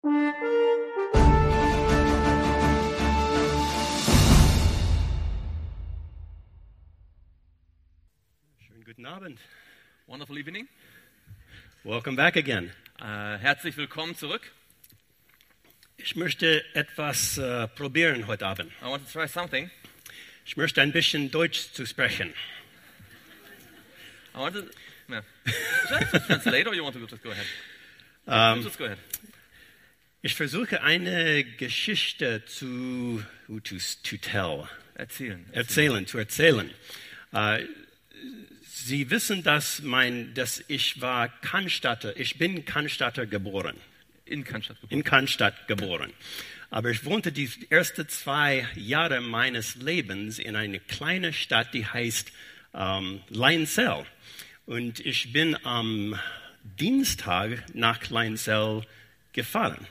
Schönen guten Abend. Wonderful evening. Welcome back again. Herzlich willkommen zurück. Ich möchte etwas probieren heute Abend. I want to try something. Ich möchte ein bisschen Deutsch zu sprechen. I want to... Yeah. Should I just translate or you want to just go ahead? Just go ahead. Ich versuche eine Geschichte zu tell. Erzählen. Zu erzählen. Sie wissen, dass ich bin Cannstatter geboren. In Cannstatt geboren. In Cannstatt geboren. Aber ich wohnte die ersten 2 Jahre meines Lebens in einer kleinen Stadt, die heißt Leinzell. Und ich bin am Dienstag nach Leinzell gefahren.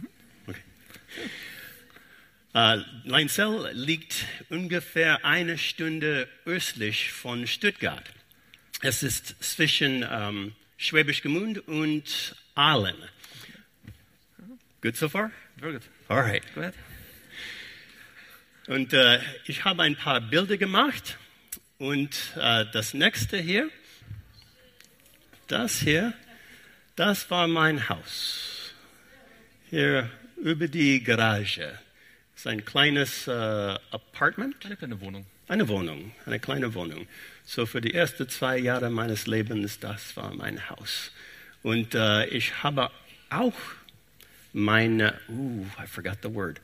Okay. Leinzell liegt ungefähr 1 Stunde östlich von Stuttgart. Es ist zwischen Schwäbisch Gmünd und Aalen. Good so far? Very good. All right. Go ahead. Und ich habe ein paar Bilder gemacht. Und das nächste hier, das war mein Haus. Hier über die Garage. Das ist ein kleines Apartment. Eine kleine Wohnung. Eine kleine Wohnung. So für die ersten 2 Jahre meines Lebens, das war mein Haus. Und ich habe auch meine, I forgot the word,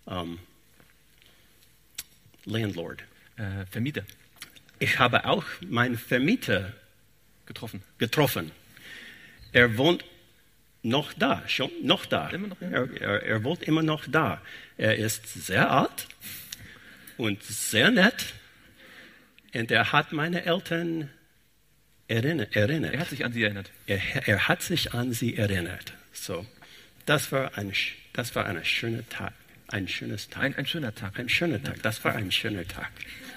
Landlord. Vermieter. Ich habe auch meinen Vermieter getroffen. Er wohnt noch da. Immer noch, ja. Er wohnt immer noch da. Er ist sehr alt und sehr nett. Und er hat meine Eltern erinnert. Er hat sich an sie erinnert. Er hat sich an sie erinnert. So, das war ein schöner Tag. Ein schönes Tag. Ein schöner Tag. Ein schöner Tag. Das war ein schöner Tag.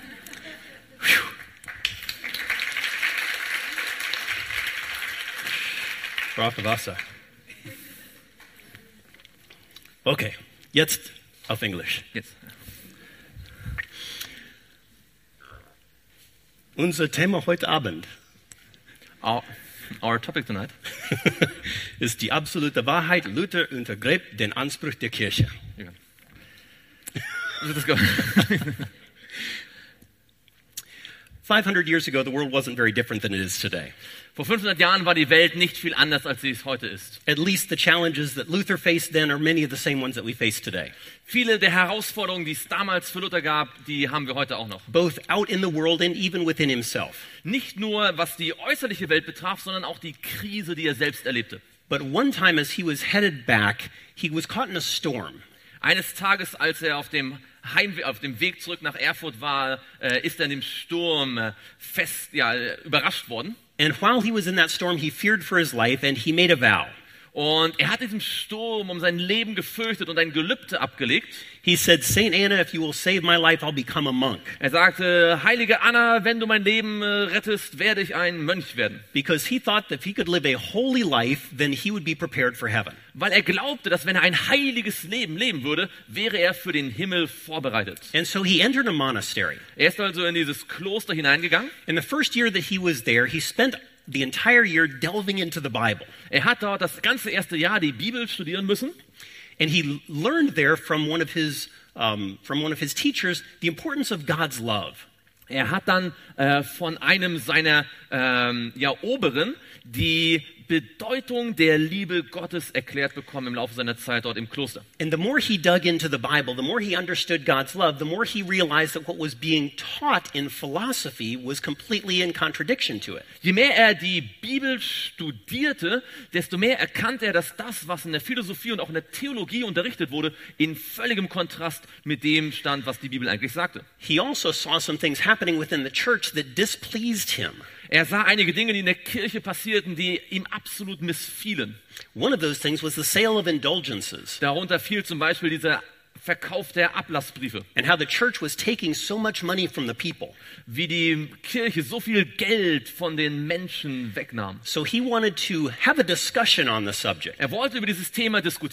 Ich brauche Wasser. Okay, jetzt auf Englisch. Jetzt. Unser Thema heute Abend Our topic tonight ist die absolute Wahrheit. Luther untergräbt den Anspruch der Kirche. Yeah. Let's go. 500 years ago, the world wasn't very different than it is today. Vor 500 Jahren war die Welt nicht viel anders, als sie es heute ist. At least the challenges that Luther faced then are many of the same ones that we face today. Viele der Herausforderungen, die es damals für Luther gab, die haben wir heute auch noch. Both out in the world and even within himself. Nicht nur, was die äußerliche Welt betraf, sondern auch die Krise, die er selbst erlebte. But one time as he was headed back, he was caught in a storm. Eines Tages, als er auf dem Weg zurück nach Erfurt war, ist er in dem Sturm überrascht worden. And while he was in that storm, he feared for his life and he made a vow. Und er hat diesen Sturm um sein Leben gefürchtet und ein Gelübde abgelegt. He said, Saint Anna, if you will save my life, I'll become a monk. Er sagte, heilige Anna, wenn du mein Leben rettest, werde ich ein Mönch werden. Because he thought that if he could live a holy life, then he would be prepared for heaven. Weil er glaubte, dass wenn er ein heiliges Leben leben würde, wäre er für den Himmel vorbereitet. And so he entered a monastery. Er ist also in dieses Kloster hineingegangen. In the first year that he was there, he spent the entire year delving into the Bible. Er hat dort das ganze erste Jahr die Bibel studieren müssen. And he learned there from one of his teachers the importance of God's love. Er hat dann von einem seiner Oberen die Bedeutung der Liebe Gottes erklärt bekommen im Laufe seiner Zeit dort im Kloster. And the more he dug into the Bible, the more he understood God's love, the more he realized that what was being taught in philosophy was completely in contradiction to it. Je mehr er die Bibel studierte, desto mehr erkannte er, dass das, was in der Philosophie und auch in der Theologie unterrichtet wurde, in völligem Kontrast mit dem stand, was die Bibel eigentlich sagte. He also saw some things happening within the church that displeased him. Er sah einige Dinge, die in der Kirche passierten, die ihm absolut missfielen. One of those things was the sale of indulgences. Darunter fiel zum Beispiel dieser Verkauf der Ablassbriefe. And how the church was taking so much money from the people. Wie die Kirche so viel Geld von den Menschen wegnahm. So he wanted to have a discussion on the subject. Er wollte über dieses Thema diskutieren.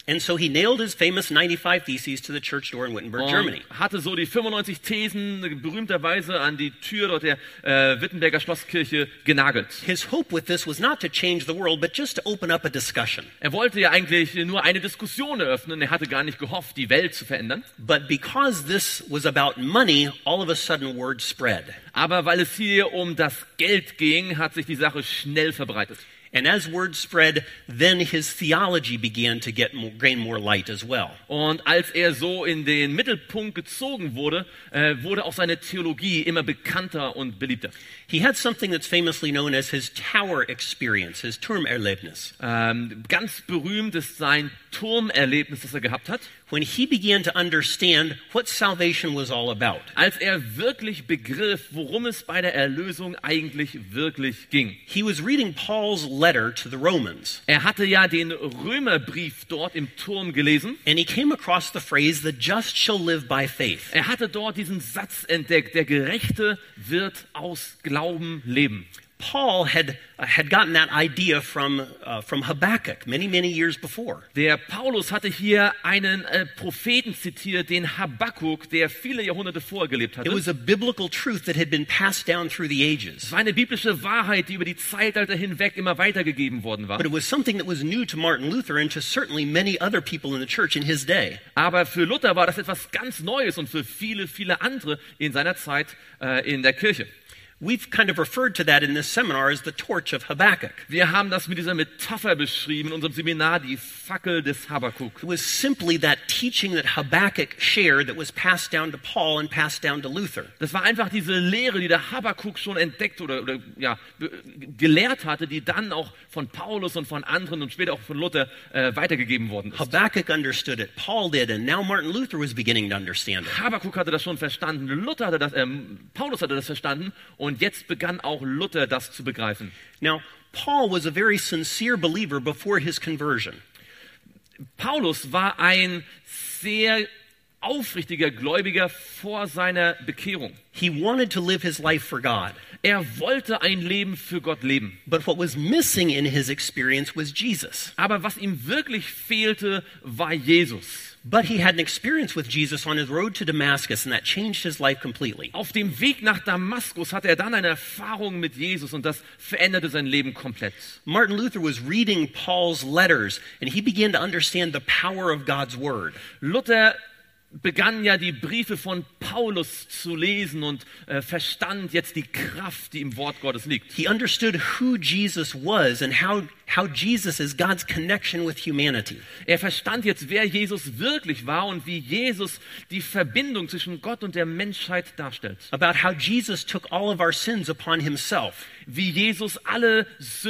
And so he nailed his famous 95 Theses to the church door in Wittenberg, Germany. Und hatte so die 95 Thesen berühmterweise an die Tür dort der Wittenberger Schlosskirche genagelt. His hope with this was not to change the world, but just to open up a discussion. Er wollte ja eigentlich nur eine Diskussion eröffnen. Er hatte gar nicht gehofft, die Welt zu verändern. But because this was about money, all of a sudden word spread. Aber weil es hier um das Geld ging, hat sich die Sache schnell verbreitet. And as word spread, then his theology began to gain more light as well. Und als er so in den Mittelpunkt gezogen wurde, wurde auch seine Theologie immer bekannter und beliebter. He had something that's famously known as his tower experience, his Turmerlebnis. Ganz berühmt ist sein Turmerlebnis, das er gehabt hat. When he began to understand what salvation was all about. Als er wirklich begriff, worum es bei der Erlösung eigentlich wirklich ging. He was reading Paul's letter to the Romans. Er hatte ja den Römerbrief dort im Turm gelesen. And he came across the phrase, the just shall live by faith. Er hatte dort diesen Satz entdeckt, der Gerechte wird aus Glauben leben. Paul had gotten that idea from Habakkuk many years before. Der Paulus hatte hier einen Propheten zitiert, den Habakkuk, der viele Jahrhunderte vorher gelebt hatte. It was a biblical truth that had been passed down through the ages. Es war eine biblische Wahrheit, die über die Zeitalter hinweg immer weitergegeben worden war. But it was something that was new to Martin Luther and to certainly many other people in the church in his day. Aber für Luther war das etwas ganz Neues und für viele andere in seiner Zeit in der Kirche. We've kind of referred to that in this seminar as the torch of Habakkuk. Wir haben das mit dieser Metapher beschrieben in unserem Seminar, die Fackel des Habakkuk. It was simply that teaching that Habakkuk shared that was passed down to Paul and passed down to Luther. Das war einfach diese Lehre, die der Habakkuk schon entdeckt oder gelehrt hatte, die dann auch von Paulus und von anderen und später auch von Luther weitergegeben worden ist. Habakkuk understood it, Paul did, and now Martin Luther was beginning to understand it. Habakkuk hatte das schon verstanden, Paulus hatte das verstanden und jetzt begann auch Luther das zu begreifen. Now, Paul was a very sincere believer before his conversion. Paulus war ein sehr aufrichtiger Gläubiger vor seiner Bekehrung. He wanted to live his life for God. Er wollte ein Leben für Gott leben. But what was missing in his experience was Jesus. Aber was ihm wirklich fehlte, war Jesus. But he had an experience with Jesus on his road to Damascus, and that changed his life completely. Auf dem Weg nach Damaskus hatte er dann eine Erfahrung mit Jesus und das veränderte sein Leben komplett. Martin Luther was reading Paul's letters, and he began to understand the power of God's word. Luther begann ja die Briefe von Paulus zu lesen und verstand jetzt die Kraft, die im Wort Gottes liegt. He understood who Jesus was and how Jesus is God's connection with humanity. Er verstand jetzt, wer Jesus wirklich war und wie Jesus die Verbindung zwischen Gott und der Menschheit darstellt. About how Jesus took all of our sins upon himself. Wie Jesus alle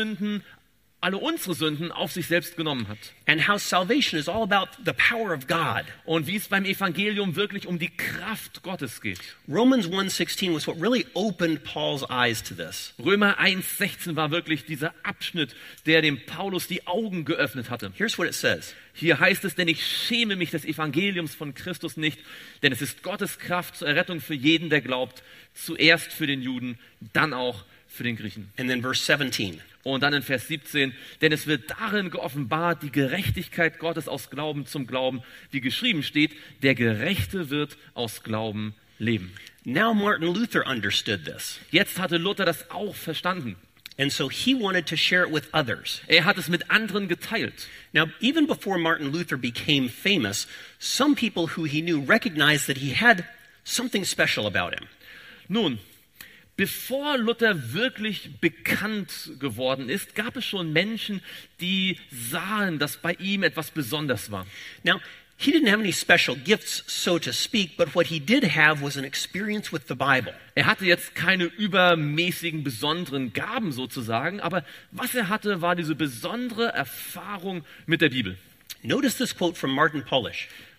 unsere Sünden auf sich selbst genommen hat. And how salvation is all about the power of God. Und wie es beim Evangelium wirklich um die Kraft Gottes geht. Romans 1:16 was what really opened Paul's eyes to this. Römer 1,16 war wirklich dieser Abschnitt, der dem Paulus die Augen geöffnet hatte. Here's what it says. Hier heißt es, denn ich schäme mich des Evangeliums von Christus nicht, denn es ist Gottes Kraft zur Errettung für jeden, der glaubt, zuerst für den Juden, dann auch für den Griechen. And then verse 17. Und dann in Vers 17, denn es wird darin geoffenbart, die Gerechtigkeit Gottes aus Glauben zum Glauben, wie geschrieben steht, der Gerechte wird aus Glauben leben. Now Martin Luther understood this. Jetzt hatte Luther das auch verstanden. And so he wanted to share it with others. Er hat es mit anderen geteilt. Now, even before Martin Luther became famous, some people who he knew recognized that he had something special about him. Nun, bevor Luther wirklich bekannt geworden ist, gab es schon Menschen, die sahen, dass bei ihm etwas Besonderes war. Now, he didn't have any special gifts, so to speak, but what he did have was an experience with the Bible. Er hatte jetzt keine übermäßigen, besonderen Gaben sozusagen, aber was er hatte, war diese besondere Erfahrung mit der Bibel. Notice this quote from Martin Polish.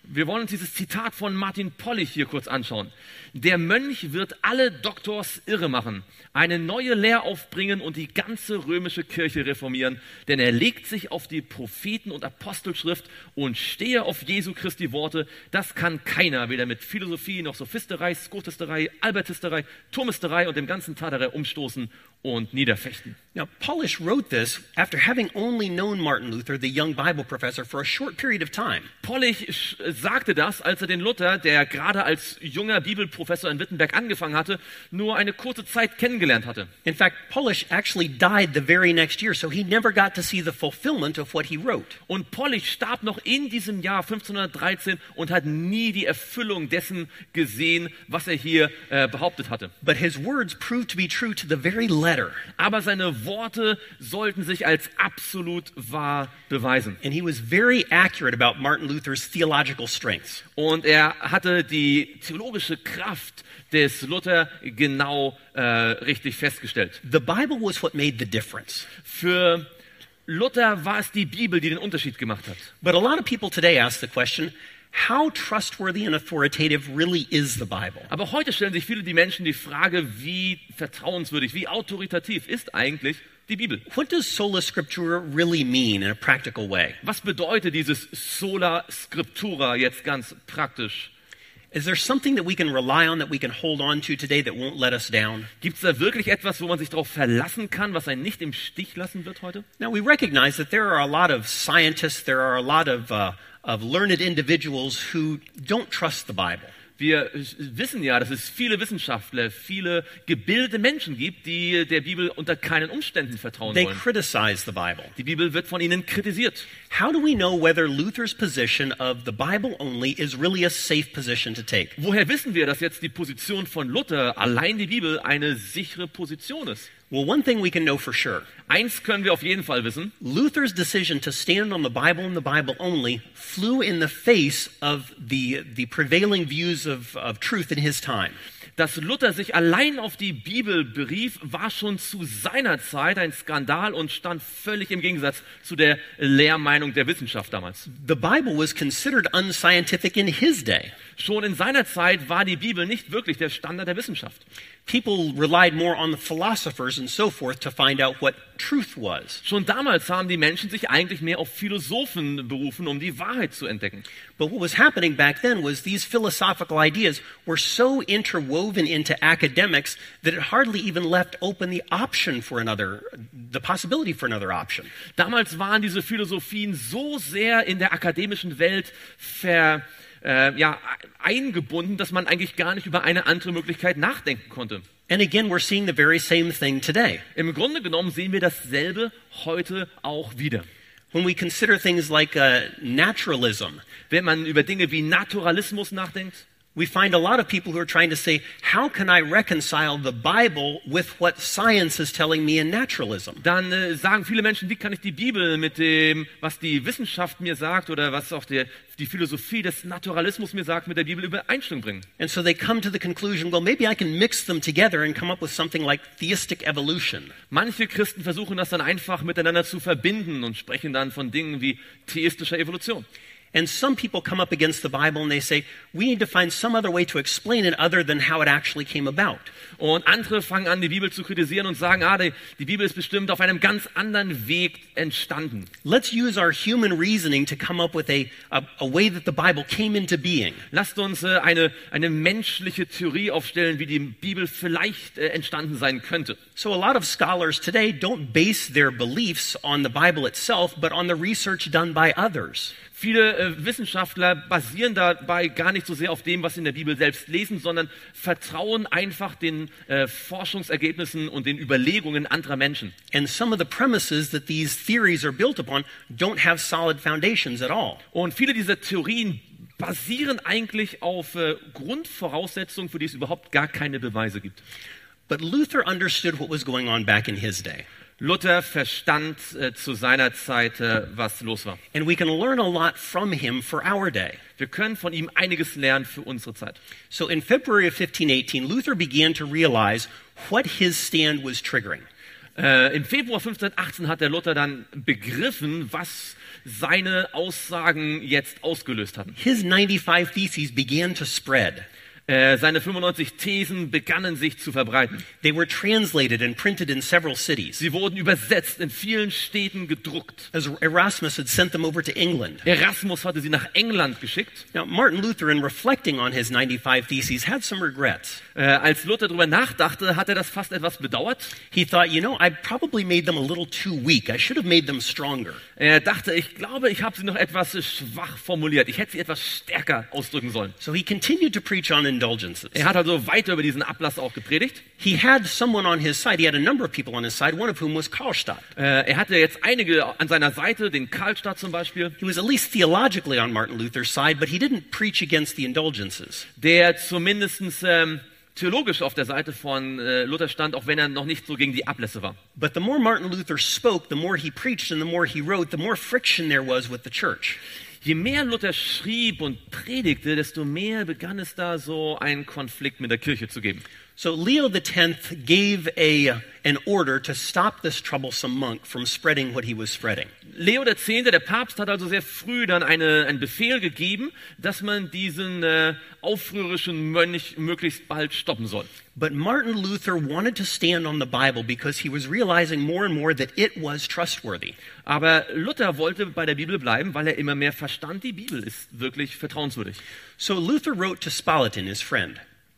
Wir wollen uns dieses Zitat von Martin Pollich hier kurz anschauen. Der Mönch wird alle Doktors irre machen, eine neue Lehr aufbringen und die ganze römische Kirche reformieren, denn er legt sich auf die Propheten- und Apostelschrift und stehe auf Jesu Christi Worte. Das kann keiner, weder mit Philosophie noch Sophisterei, Skotisterei, Albertisterei, Thomisterei und dem ganzen Tatarei umstoßen und niederfechten. Now, Polish wrote this after having only known Martin Luther, the young Bible professor, for a short period of time. Pollich sagte das, als er den Luther, der gerade als junger Bibelprofessor in Wittenberg angefangen hatte, nur eine kurze Zeit kennengelernt hatte. In fact, Polish actually died the very next year, so he never got to see the fulfillment of what he wrote. Und Pollich starb noch in diesem Jahr 1513 und hat nie die Erfüllung dessen gesehen, was er hier behauptet hatte. But his words proved to be true to the very letter. Aber seine Worte sollten sich als absolut wahr beweisen. And he was very accurate about Martin Luther's theological strengths. Und er hatte die theologische Kraft des Luther genau richtig festgestellt. The Bible was what made the difference. Für Luther war es die Bibel, die den Unterschied gemacht hat. But a lot of people today ask the question, how trustworthy and authoritative really is the Bible? Aber heute stellen sich viele die Menschen die Frage, wie vertrauenswürdig, wie autoritativ ist eigentlich die Bibel? What does sola scriptura really mean in a practical way? Was bedeutet dieses Sola Scriptura jetzt ganz praktisch? Is there something that we can rely on, that we can hold on to today that won't let us down? Gibt es da wirklich etwas, wo man sich darauf verlassen kann, was einen nicht im Stich lassen wird heute? Now, we recognize that there are a lot of scientists, there are a lot of learned individuals who don't trust the Bible. Wir wissen ja, dass es viele Wissenschaftler, viele gebildete Menschen gibt, die der Bibel unter keinen Umständen vertrauen They wollen. criticize the Bible. Die Bibel wird von ihnen kritisiert. How do we know whether Luther's position of the Bible only is really a safe position to take? Woher wissen wir, dass jetzt die Position von Luther, allein die Bibel, eine sichere Position ist? Well, one thing we can know for sure. Eins können wir auf jeden Fall wissen. Luther's decision to stand on the Bible and the Bible only flew in the face of the prevailing views of truth in his time. Dass Luther sich allein auf die Bibel berief, war schon zu seiner Zeit ein Skandal und stand völlig im Gegensatz zu der Lehrmeinung der Wissenschaft damals. The Bible was considered unscientific in his day. Schon in seiner Zeit war die Bibel nicht wirklich der Standard der Wissenschaft. People relied more on the philosophers and so forth to find out what truth was. Schon damals haben die Menschen sich eigentlich mehr auf Philosophen berufen, um die Wahrheit zu entdecken. But what was happening back then was these philosophical ideas were so interwoven into academics that it hardly even left open the possibility for another option. Damals waren diese Philosophien so sehr in der akademischen Welt eingebunden, dass man eigentlich gar nicht über eine andere Möglichkeit nachdenken konnte. And again, we're seeing the very same thing today. Im Grunde genommen sehen wir dasselbe heute auch wieder. When we consider things like naturalism, Wenn man über Dinge wie Naturalismus nachdenkt, we find a lot of people who are trying to say, how can I reconcile the Bible with what science is telling me in naturalism? dann sagen viele Menschen, wie kann ich die Bibel mit dem, was die Wissenschaft mir sagt oder was auch die Philosophie des Naturalismus mir sagt, mit der Bibel Übereinstimmung bringen. And so they come to the conclusion, well, maybe I can mix them together and come up with something like theistic evolution. Manche Christen versuchen das dann einfach miteinander zu verbinden und sprechen dann von Dingen wie theistischer Evolution. And some people come up against the Bible and they say, we need to find some other way to explain it other than how it actually came about. Und andere fangen an, die Bibel zu kritisieren und sagen, die Bibel ist bestimmt auf einem ganz anderen Weg entstanden. Let's use our human reasoning to come up with a way that the Bible came into being. Lasst uns eine menschliche Theorie aufstellen, wie die Bibel vielleicht entstanden sein könnte. So a lot of scholars today don't base their beliefs on the Bible itself, but on the research done by others. Viele Wissenschaftler basieren dabei gar nicht so sehr auf dem, was sie in der Bibel selbst lesen, sondern vertrauen einfach den Forschungsergebnissen und den Überlegungen anderer Menschen. And some of the premises that these theories are built upon don't have solid foundations at all. Und viele dieser Theorien basieren eigentlich auf Grundvoraussetzungen, für die es überhaupt gar keine Beweise gibt. But Luther understood what was going on back in his day. Luther verstand zu seiner Zeit, was los war. And we can learn a lot from him for our day. Wir können von ihm einiges lernen für unsere Zeit. So in February of 1518, Luther began to realize what his stand was triggering. Im Februar 1518 hat der Luther dann begriffen, was seine Aussagen jetzt ausgelöst hatten. His 95 Theses began to spread. Seine 95 Thesen begannen sich zu verbreiten. They were translated and printed in several cities. Sie wurden übersetzt, in vielen Städten gedruckt. As Erasmus had sent them over to England. Erasmus hatte sie nach England geschickt. Now, Martin Luther, in reflecting on his 95 Theses, had some regrets. Als Luther darüber nachdachte, hat er das fast etwas bedauert. He thought, I probably made them a little too weak. I should have made them stronger. Er dachte, ich glaube, ich habe sie noch etwas schwach formuliert. Ich hätte sie etwas stärker ausdrücken sollen. So he continued to preach on indulgences. Er hat also weiter über diesen Ablass auch gepredigt. He had someone on his side. He had a number of people on his side, one of whom was Karlstadt. Er hatte jetzt einige an seiner Seite, den Karlstadt zum Beispiel. He was at least theologically on Martin Luther's side, but he didn't preach against the indulgences. Der zumindestens theologisch auf der Seite von Luther stand, auch wenn er noch nicht so gegen die Ablässe war. But the more Martin Luther spoke, the more he preached and the more he wrote, the more friction there was with the church. Je mehr Luther schrieb und predigte, desto mehr begann es da so einen Konflikt mit der Kirche zu geben. So Leo X gave an order to stop this troublesome monk from spreading what he was spreading. Leo X., der Papst, hat also sehr früh dann einen Befehl gegeben, dass man diesen aufrührerischen Mönch möglichst bald stoppen soll. But Martin Luther wanted to stand on the Bible because he was realizing more and more that it was trustworthy. Aber Luther wollte bei der Bibel bleiben, weil er immer mehr verstand, die Bibel ist wirklich vertrauenswürdig. So Luther wrote to Spalatin, his friend,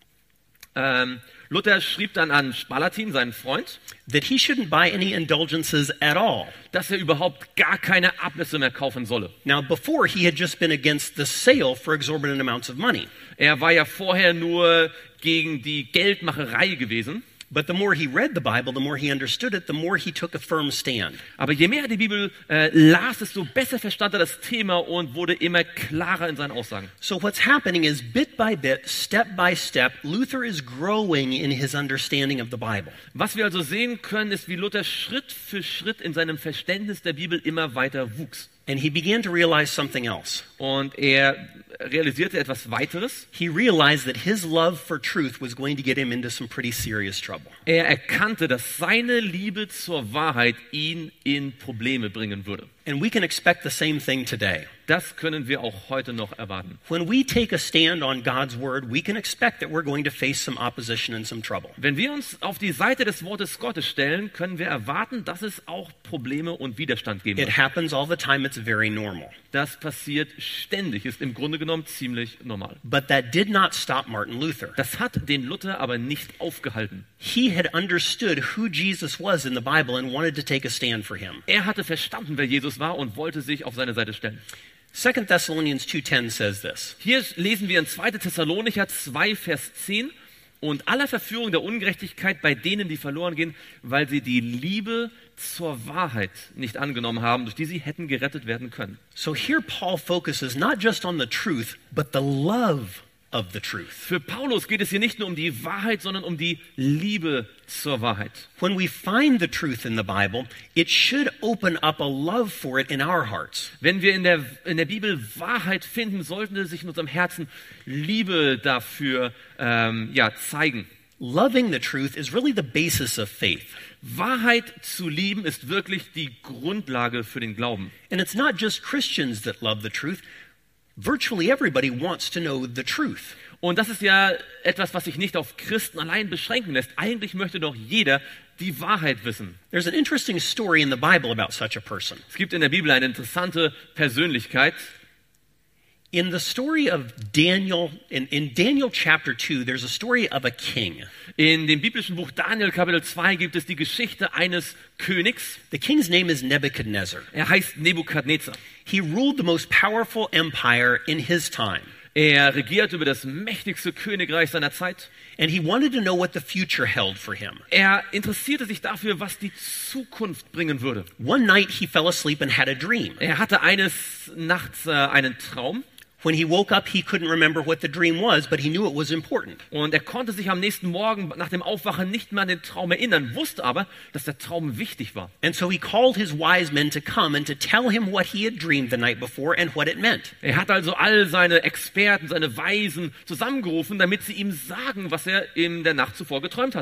Luther schrieb dann an Spalatin, seinen Freund, that he shouldn't buy any indulgences at all. dass er überhaupt gar keine Ablässe mehr kaufen solle. Now, before he had just been against the sale for exorbitant amounts of money. Er war ja vorher nur gegen die Geldmacherei gewesen. But the more he read the Bible, the more he understood it, the more he took a firm stand. Aber je mehr er die Bibel las, desto besser verstand er das Thema und wurde immer klarer in seinen Aussagen. So what's happening is bit by bit, step by step, Luther is growing in his understanding of the Bible. Was wir also sehen können, ist, wie Luther Schritt für Schritt in seinem Verständnis der Bibel immer weiter wuchs. And he began to realize something else. Und er realisierte etwas weiteres. He realized that his love for truth was going to get him into some pretty serious trouble. Er erkannte, dass seine Liebe zur Wahrheit ihn in Probleme bringen würde. And we can expect the same thing today. Das können wir auch heute noch erwarten. When we take a stand on God's word, we can expect that we're going to face some opposition and some trouble. Wenn wir uns auf die Seite des Wortes Gottes stellen, können wir erwarten, dass es auch Probleme und Widerstand geben It wird. happens all the time. It's very normal. Das passiert ständig, ist im Grunde genommen ziemlich normal. But that did not stop Martin Luther. Das hat den Luther aber nicht aufgehalten. He had understood who Jesus was in the Bible and wanted to take a stand for him. Er hatte verstanden, wer Jesus war und wollte sich auf seine Seite stellen. 2 Thessalonians 2:10 says this. Hier lesen wir in 2. Thessalonicher 2, Vers 10. Und aller Verführung der Ungerechtigkeit bei denen, die verloren gehen, weil sie die Liebe zur Wahrheit nicht angenommen haben, durch die sie hätten gerettet werden können. So here Paul focuses not just on the truth, but the love of the truth. Für Paulus geht es hier nicht nur um die Wahrheit, sondern um die Liebe zur Wahrheit. When we find the truth in the Bible, it should open up a love for it in our hearts. Wenn wir in der Bibel Wahrheit finden, sollte sich in unserem Herzen Liebe dafür zeigen. Loving the truth is really the basis of faith. Wahrheit zu lieben ist wirklich die Grundlage für den Glauben. And it's not just Christians that love the truth. Virtually everybody wants to know the truth. Und das ist ja etwas, was sich nicht auf Christen allein beschränken lässt. Eigentlich möchte doch jeder die Wahrheit wissen. There's an interesting story in the Bible about such a person. Es gibt in der Bibel eine interessante Persönlichkeit. In the story of Daniel, in Daniel chapter 2, there's a story of a king. In dem biblischen Buch Daniel Kapitel 2 gibt es die Geschichte eines Königs. The king's name is Nebuchadnezzar. Er heißt Nebukadnezar. He ruled the most powerful empire in his time. Er regiert über das mächtigste Königreich seiner Zeit. And he wanted to know what the future held for him. Er interessierte sich dafür, was die Zukunft bringen würde. One night he fell asleep and had a dream. Er hatte eines Nachts einen Traum. When he woke up, he couldn't remember what the dream was, but he knew it was important. Und er konnte sich am nächsten Morgen nach dem Aufwachen nicht mehr an den Traum erinnern, wusste aber, dass der Traum wichtig war. And so he called his wise men to come and to tell him what he had dreamed the night before and what it meant. Er hat also all seine Experten, seine Weisen zusammengerufen, damit sie ihm sagen, was er in der Nacht zuvor geträumt hatte.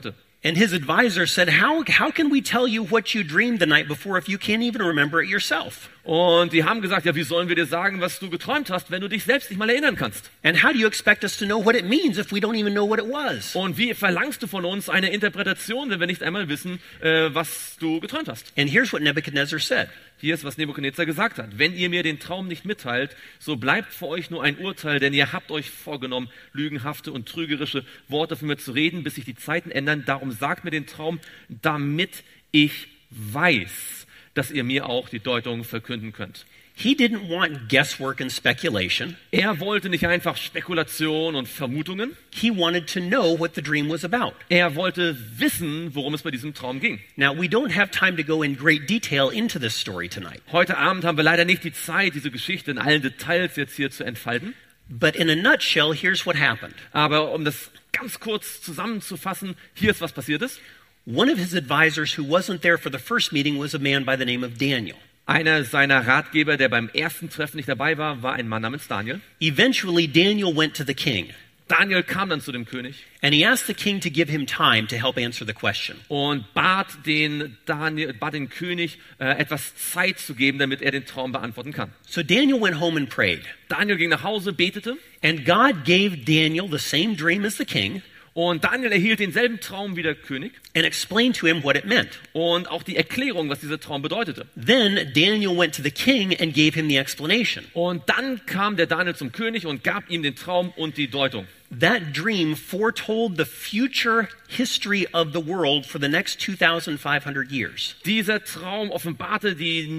And his advisor said, how can we tell you what you dreamed the night before if you can't even remember it yourself? Und die haben gesagt, ja, wie sollen wir dir sagen, was du geträumt hast, wenn du dich selbst nicht mal erinnern kannst? And how do you expect us to know what it means if we don't even know what it was? Und wie verlangst du von uns eine Interpretation, wenn wir nicht einmal wissen, was du geträumt hast? And here's what Nebuchadnezzar said. Hier ist, was Nebukadnezar gesagt hat. Wenn ihr mir den Traum nicht mitteilt, so bleibt für euch nur ein Urteil, denn ihr habt euch vorgenommen, lügenhafte und trügerische Worte von mir zu reden, bis sich die Zeiten ändern. Darum sagt mir den Traum, damit ich weiß, dass ihr mir auch die Deutung verkünden könnt. He didn't want guesswork and speculation. Er wollte nicht einfach Spekulation und Vermutungen. He wanted to know what the dream was about. Er wollte wissen, worum es bei diesem Traum ging. Now, we don't have time to go in great detail into this story tonight. Heute Abend haben wir leider nicht die Zeit, diese Geschichte in allen Details jetzt hier zu entfalten. But in a nutshell, here's what happened. Aber um das ganz kurz zusammenzufassen, hier ist, was passiert ist. One of his advisors who wasn't there for the first meeting was a man by the name of Daniel. Einer seiner Ratgeber, der beim ersten Treffen nicht dabei war, war ein Mann namens Daniel. Eventually, Daniel went to the king. Daniel kam dann zu dem König And he asked the king to give him time to help answer the question. und bat den König, etwas Zeit zu geben, damit er den Traum beantworten kann. So Daniel went home and prayed. Daniel ging nach Hause, betete And God gave Daniel the same dream as the king und Daniel erhielt denselben Traum wie der König and explained to him what it meant. und auch die Erklärung, was dieser Traum bedeutete. Then Daniel went to the king and gave him the explanation. Und dann kam der Daniel zum König und gab ihm den Traum und die Deutung. That dream foretold the future history of the world for the next 2,500 years. Dieser Traum offenbarte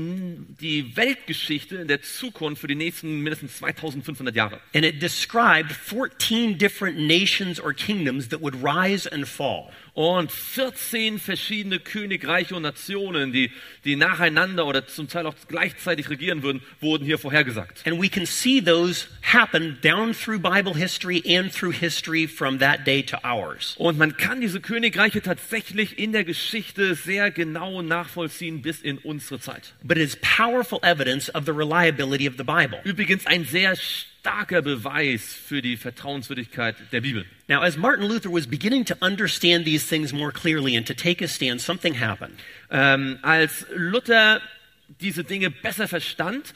die Weltgeschichte in der Zukunft für die nächsten mindestens 2500 Jahre. And it described 14 different nations or kingdoms that would rise and fall. Und 14 verschiedene Königreiche und Nationen, die nacheinander oder zum Teil auch gleichzeitig regieren würden, wurden hier vorhergesagt. And we can see those happen down through Bible history and through history from that day to ours. Und man kann diese Königreiche tatsächlich in der Geschichte sehr genau nachvollziehen bis in unsere Zeit. But it is powerful evidence of the reliability of the Bible. Übrigens ein sehr starker Beweis für die Vertrauenswürdigkeit der Bibel. Now, as Martin Luther was beginning to understand these things more clearly and to take a stand, something happened. Als Luther diese Dinge besser verstand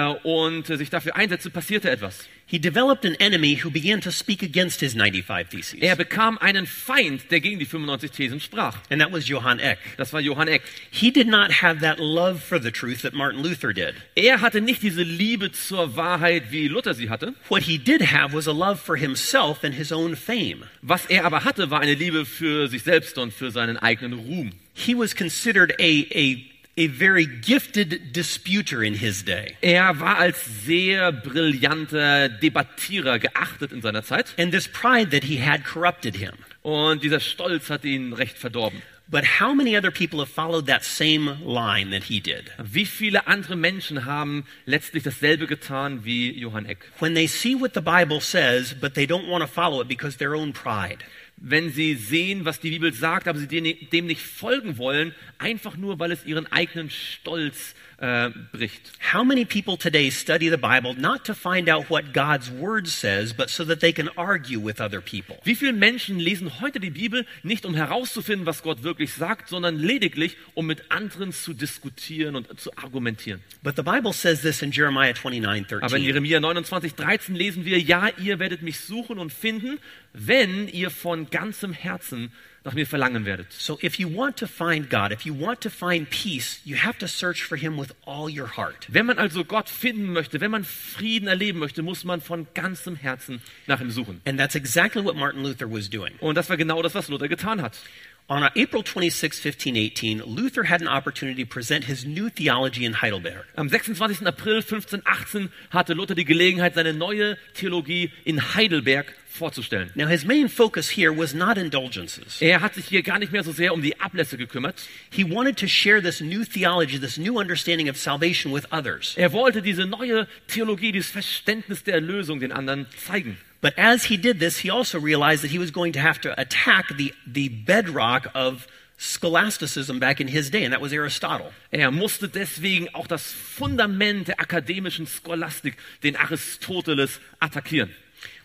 und sich dafür einsetzte, passierte etwas. He developed an enemy who began to speak against his 95 Theses. Er bekam einen Feind, der gegen die 95 Thesen sprach. And that was Johann Eck. Das war Johann Eck. He did not have that love for the truth that Martin Luther did. Er hatte nicht diese Liebe zur Wahrheit, wie Luther sie hatte. What he did have was a love for himself and his own fame. Was er aber hatte, war eine Liebe für sich selbst und für seinen eigenen Ruhm. He was considered a very gifted disputer in his day. Er war als sehr brillanter Debattierer geachtet in seiner Zeit. And this pride that he had corrupted him. Und dieser Stolz hat ihn recht verdorben. But how many other people have followed that same line that he did? Wie viele andere Menschen haben letztlich dasselbe getan wie Johann Eck? When they see what the Bible says, but they don't want to follow it because their own pride. Wenn sie sehen, was die Bibel sagt, aber sie dem nicht folgen wollen, einfach nur, weil es ihren eigenen Stolz bricht. How many people today study the Bible not to find out what God's Word says, but so that they can argue with other people? Wie viele Menschen lesen heute die Bibel nicht, um herauszufinden, was Gott wirklich sagt, sondern lediglich, um mit anderen zu diskutieren und zu argumentieren? But the Bible says this in Jeremiah Aber in 29:13. Jeremia 29,13 lesen wir, ja, ihr werdet mich suchen und finden, wenn ihr von ganzem Herzen nach mir verlangen werdet. So if you want to find God, if you want to find peace, you have to search for Him with all your heart. Wenn man also Gott finden möchte, wenn man Frieden erleben möchte, muss man von ganzem Herzen nach ihm suchen. And that's exactly what Martin Luther was doing. Und das war genau das, was Luther getan hat. On April 26, 1518, Luther had an opportunity to present his new theology in Heidelberg. Am 26. April 1518 hatte Luther die Gelegenheit, seine neue Theologie in Heidelberg vorzustellen. Now, his main focus here was not indulgences. Er hat sich hier gar nicht mehr so sehr um die Ablässe gekümmert. He wanted to share this new theology, this new understanding of salvation with others. Er wollte diese neue Theologie, dieses Verständnis der Erlösung den anderen zeigen. But as he did this, he also realized that he was going to have to attack the bedrock of scholasticism back in his day, and that was Aristotle. Er musste deswegen auch das Fundament der akademischen Scholastik, den Aristoteles, attackieren.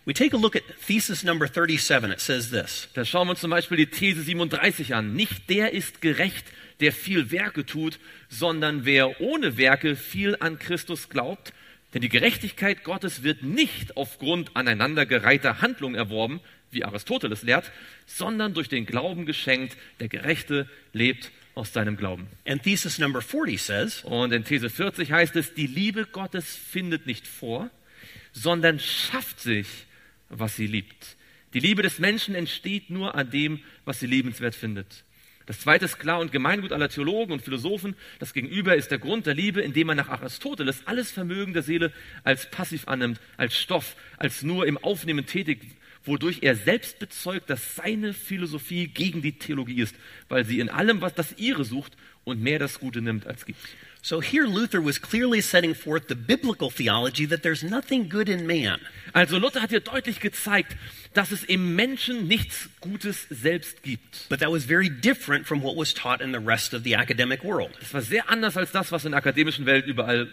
We take a look at thesis number 37. It says this. Da schauen wir uns zum Beispiel die These 37 an. Nicht der ist gerecht, der viel Werke tut, sondern wer ohne Werke viel an Christus glaubt. Denn die Gerechtigkeit Gottes wird nicht aufgrund aneinandergereihter Handlungen erworben, wie Aristoteles lehrt, sondern durch den Glauben geschenkt. Der Gerechte lebt aus seinem Glauben. And thesis number 40 says, Und in These 40 heißt es, die Liebe Gottes findet nicht vor, sondern schafft sich, was sie liebt. Die Liebe des Menschen entsteht nur an dem, was sie liebenswert findet. Das zweite ist klar und Gemeingut aller Theologen und Philosophen. Das Gegenüber ist der Grund der Liebe, indem man nach Aristoteles alles Vermögen der Seele als passiv annimmt, als Stoff, als nur im Aufnehmen tätig, wodurch er selbst bezeugt, dass seine Philosophie gegen die Theologie ist, weil sie in allem, was das ihre sucht und mehr das Gute nimmt, als gibt. so here Luther was clearly setting forth the biblical theology that there's nothing good in man. Also Luther hat hier deutlich gezeigt, dass es im Menschen nichts Gutes selbst gibt. But that was very different from what was taught in the rest of the academic world. Das war sehr anders als das, was in der akademischen Welt überall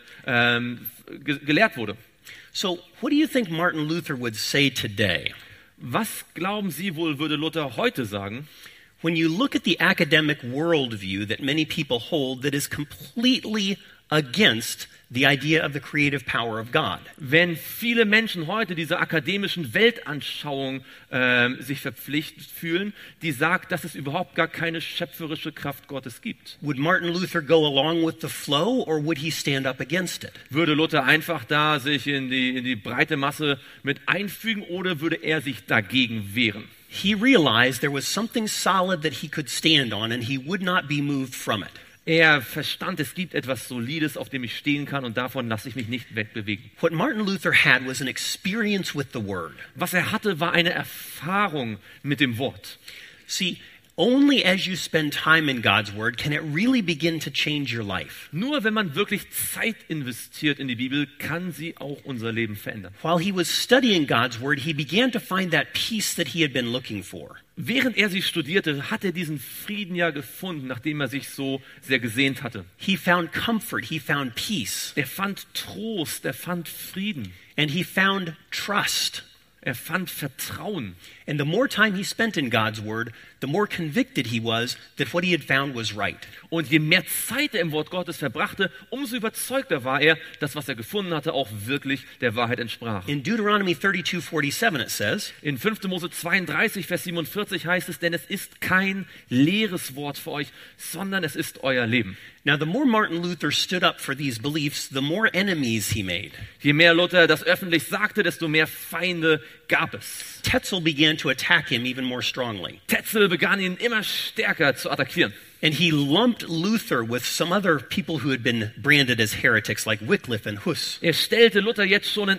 gelehrt wurde. So what do you think Martin Luther would say today? Was glauben Sie wohl, würde Luther heute sagen? When you look at the academic worldview that many people hold that is completely against the idea of the creative power of God. Wenn viele Menschen heute dieser akademischen Weltanschauung sich verpflichtet fühlen, die sagt, dass es überhaupt gar keine schöpferische Kraft Gottes gibt. Would Martin Luther go along with the flow or would he stand up against it? Würde Luther einfach da sich in die breite Masse mit einfügen oder würde er sich dagegen wehren? He realized there was something solid that he could stand on and he would not be moved from it. Er verstand, es gibt etwas Solides, auf dem ich stehen kann und davon lasse ich mich nicht wegbewegen. What Martin Luther had was an experience with the Word. Was er hatte, war eine Erfahrung mit dem Wort. See, only as you spend time in God's Word can it really begin to change your life. Nur wenn man wirklich Zeit investiert in die Bibel, kann sie auch unser Leben verändern. While he was studying God's Word, he began to find that peace that he had been looking for. Während er sie studierte, hat er diesen Frieden ja gefunden, nachdem er sich so sehr gesehnt hatte. He found comfort, he found peace, Er fand Trost, er fand Frieden, and he found trust. er fand Vertrauen. And the more time he spent in God's Word, the more convicted he was that what he had found was right. Und je mehr Zeit er im Wort Gottes verbrachte, umso überzeugter war er, dass was er gefunden hatte, auch wirklich der Wahrheit entsprach. In Deuteronomy 32:47 it says, In 5. Mose 32, Vers 47 heißt es, denn es ist kein leeres Wort für euch, sondern es ist euer Leben. now the more Martin Luther stood up for these beliefs, the more enemies he made. Je mehr Luther das öffentlich sagte, desto mehr Feinde gab es. Tetzel began to attack him even more strongly. Tetzel begann ihn immer stärker zu attackieren. And he lumped Luther with some other people who had been branded as heretics like Wycliffe and Huss. Er stellte Luther jetzt schon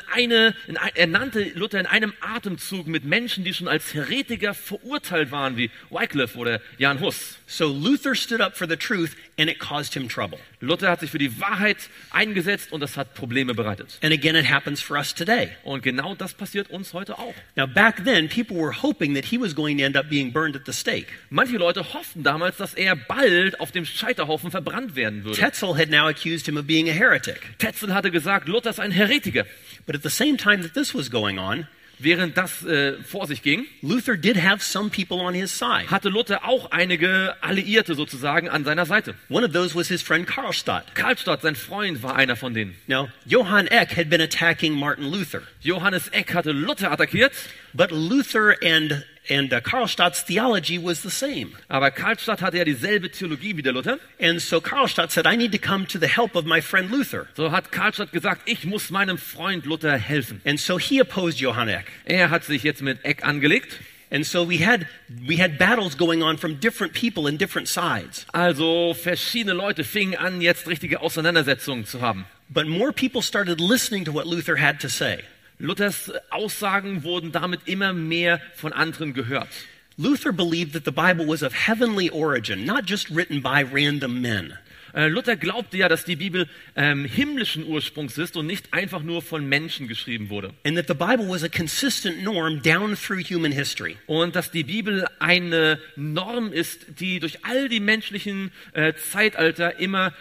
er nannte Luther in einem Atemzug mit Menschen, die schon als Heretiker verurteilt waren, wie Wycliffe oder Jan Hus. So Luther stood up for the truth and it caused him trouble. Luther hat sich für die Wahrheit eingesetzt und das hat Probleme bereitet. And again, it happens for us today. Und genau das passiert uns heute auch. Now back then, people were hoping that he was going to end up being burned at the stake. Manche Leute hofften damals, dass er bald auf dem Scheiterhaufen verbrannt werden würde. Tetzel had now accused him of being a heretic. Tetzel hatte gesagt, Luther ist ein Heretiker. But at the same time that this was going on, Während das vor sich ging, Luther did have some people on his side. hatte Luther auch einige Alliierte sozusagen an seiner Seite. One of those was his friend Karlstadt. Karlstadt, sein Freund, war einer von denen. Now, Johann Eck had been attacking Martin Luther. Johannes Eck hatte Luther attackiert, But Luther and Karlstadt's theology was the same. aber Karlstadt hatte ja dieselbe Theologie wie der Luther. And so Karlstadt said, I need to come to the help of my friend Luther. So hat Karlstadt gesagt, ich muss meinem Freund Luther helfen. And so he opposed Johann Eck. Er hat sich jetzt mit Eck angelegt. And so we had battles going on from different people in different sides. Also verschiedene Leute fingen an, jetzt richtige Auseinandersetzungen zu haben. But more people started listening to what Luther had to say. Luthers Aussagen wurden damit immer mehr von anderen gehört. Luther believed that the Bible was of heavenly origin, not just written by random men. Luther glaubte ja, dass die Bibel himmlischen Ursprungs ist und nicht einfach nur von Menschen geschrieben wurde. And that the Bible was a consistent norm down through human history. Und dass die Bibel eine Norm ist, die durch all die menschlichen Zeitalter immer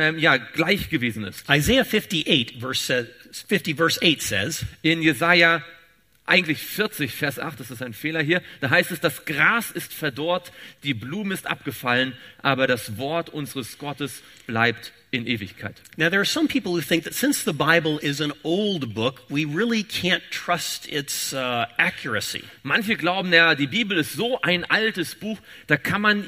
gleich gewesen ist. Isaiah 50 verse 8 says, In Jesaja eigentlich 40, Vers 8, das ist ein Fehler hier. Da heißt es, das Gras ist verdorrt, die Blume ist abgefallen, aber das Wort unseres Gottes bleibt in Ewigkeit. Now, there are some people who think that since the Bible is an old book, we really can't trust its accuracy. Manche glauben, ja, die Bibel ist so ein altes Buch, da kann man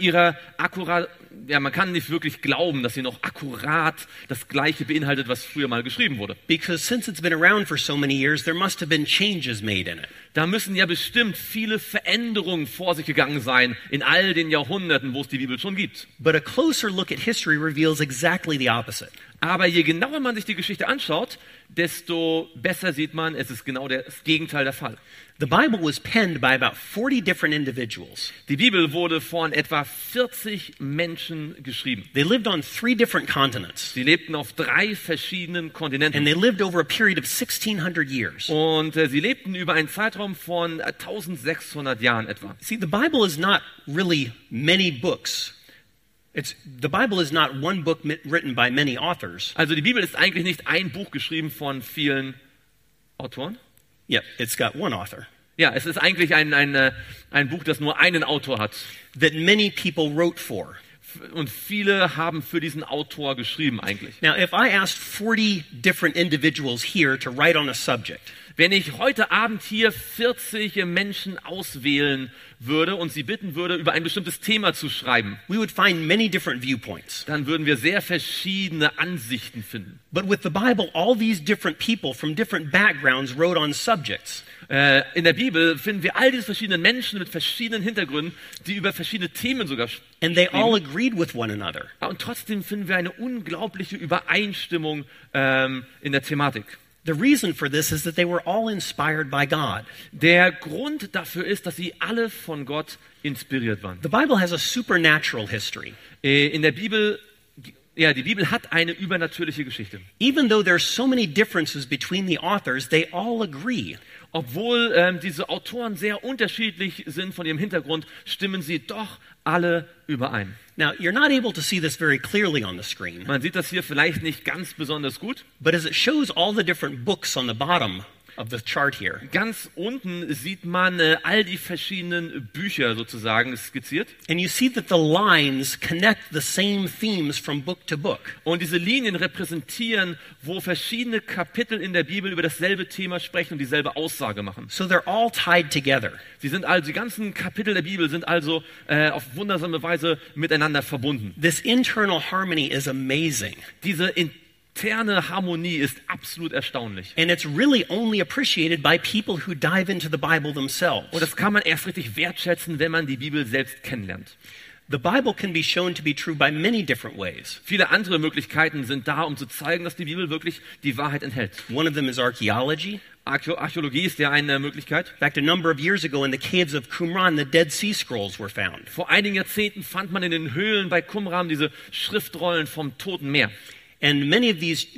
man kann nicht wirklich glauben, dass sie noch akkurat das Gleiche beinhaltet, was früher mal geschrieben wurde. Because since it's been around for so many years, there must have been changes made in it. Da müssen ja bestimmt viele Veränderungen vor sich gegangen sein in all den Jahrhunderten, wo es die Bibel schon gibt. But a closer look at history reveals exactly the opposite. Aber je genauer man sich die Geschichte anschaut, desto besser sieht man, es ist genau das Gegenteil der Fall. The Bible was penned by about 40 different individuals. Die Bibel wurde von etwa 40 Menschen geschrieben. They lived on 3 different continents. Sie lebten auf 3 verschiedenen Kontinenten. And they lived over a period of 1600 years. Und sie lebten über einen Zeitraum von 1600 Jahren etwa. See, the Bible is not really many books. The Bible is not one book written by many authors. Also die Bibel ist eigentlich nicht ein Buch geschrieben von vielen Autoren. Yep, it's got one author. Ja, es ist eigentlich ein Buch, das nur einen Autor hat. That many people wrote for. Und viele haben für diesen Autor geschrieben eigentlich. Now, if I asked 40 different individuals here to write on a subject, wenn ich heute Abend hier 40 Menschen auswählen würde und sie bitten würde, über ein bestimmtes Thema zu schreiben, we would find many different viewpoints. Dann würden wir sehr verschiedene Ansichten finden. But with the Bible, all these different people from different backgrounds wrote on subjects. In der Bibel finden wir all diese verschiedenen Menschen mit verschiedenen Hintergründen, die über verschiedene Themen sogar sprechen. And they all agreed with one another. Und trotzdem finden wir eine unglaubliche Übereinstimmung in der Thematik. The reason for this is that they were all inspired by God. Der Grund dafür ist, dass sie alle von Gott inspiriert waren. The Bible has a supernatural history. In der Bibel, ja, die Bibel hat eine übernatürliche Geschichte. Even though there's so many differences between the authors, they all agree. Obwohl diese Autoren sehr unterschiedlich sind von ihrem Hintergrund, stimmen sie doch alle überein. Now, you're not able to see this very clearly on the screen. Man sieht das hier vielleicht nicht ganz besonders gut. But as it shows all the different books on the bottom of the chart here. Ganz unten sieht man all die verschiedenen Bücher sozusagen skizziert. And you see that the lines connect the same themes from book to book. Und diese Linien repräsentieren, wo verschiedene Kapitel in der Bibel über dasselbe Thema sprechen und dieselbe Aussage machen. So they're all tied together. Sie sind also, die ganzen Kapitel der Bibel sind also auf wundersame Weise miteinander verbunden. This internal harmony is amazing. Diese interne Harmonie ist absolut erstaunlich. And it's really only appreciated by people who dive into the Bible themselves. Und das kann man erst richtig wertschätzen, wenn man die Bibel selbst kennenlernt. The Bible can be shown to be true by many different ways. Viele andere Möglichkeiten sind da, um zu zeigen, dass die Bibel wirklich die Wahrheit enthält. One of them is archaeology. Archäologie ist ja eine Möglichkeit. In fact, a number of years ago in the caves of Qumran, the Dead Sea Scrolls were found. Vor einigen Jahrzehnten fand man in den Höhlen bei Qumran diese Schriftrollen vom Toten Meer. And many of these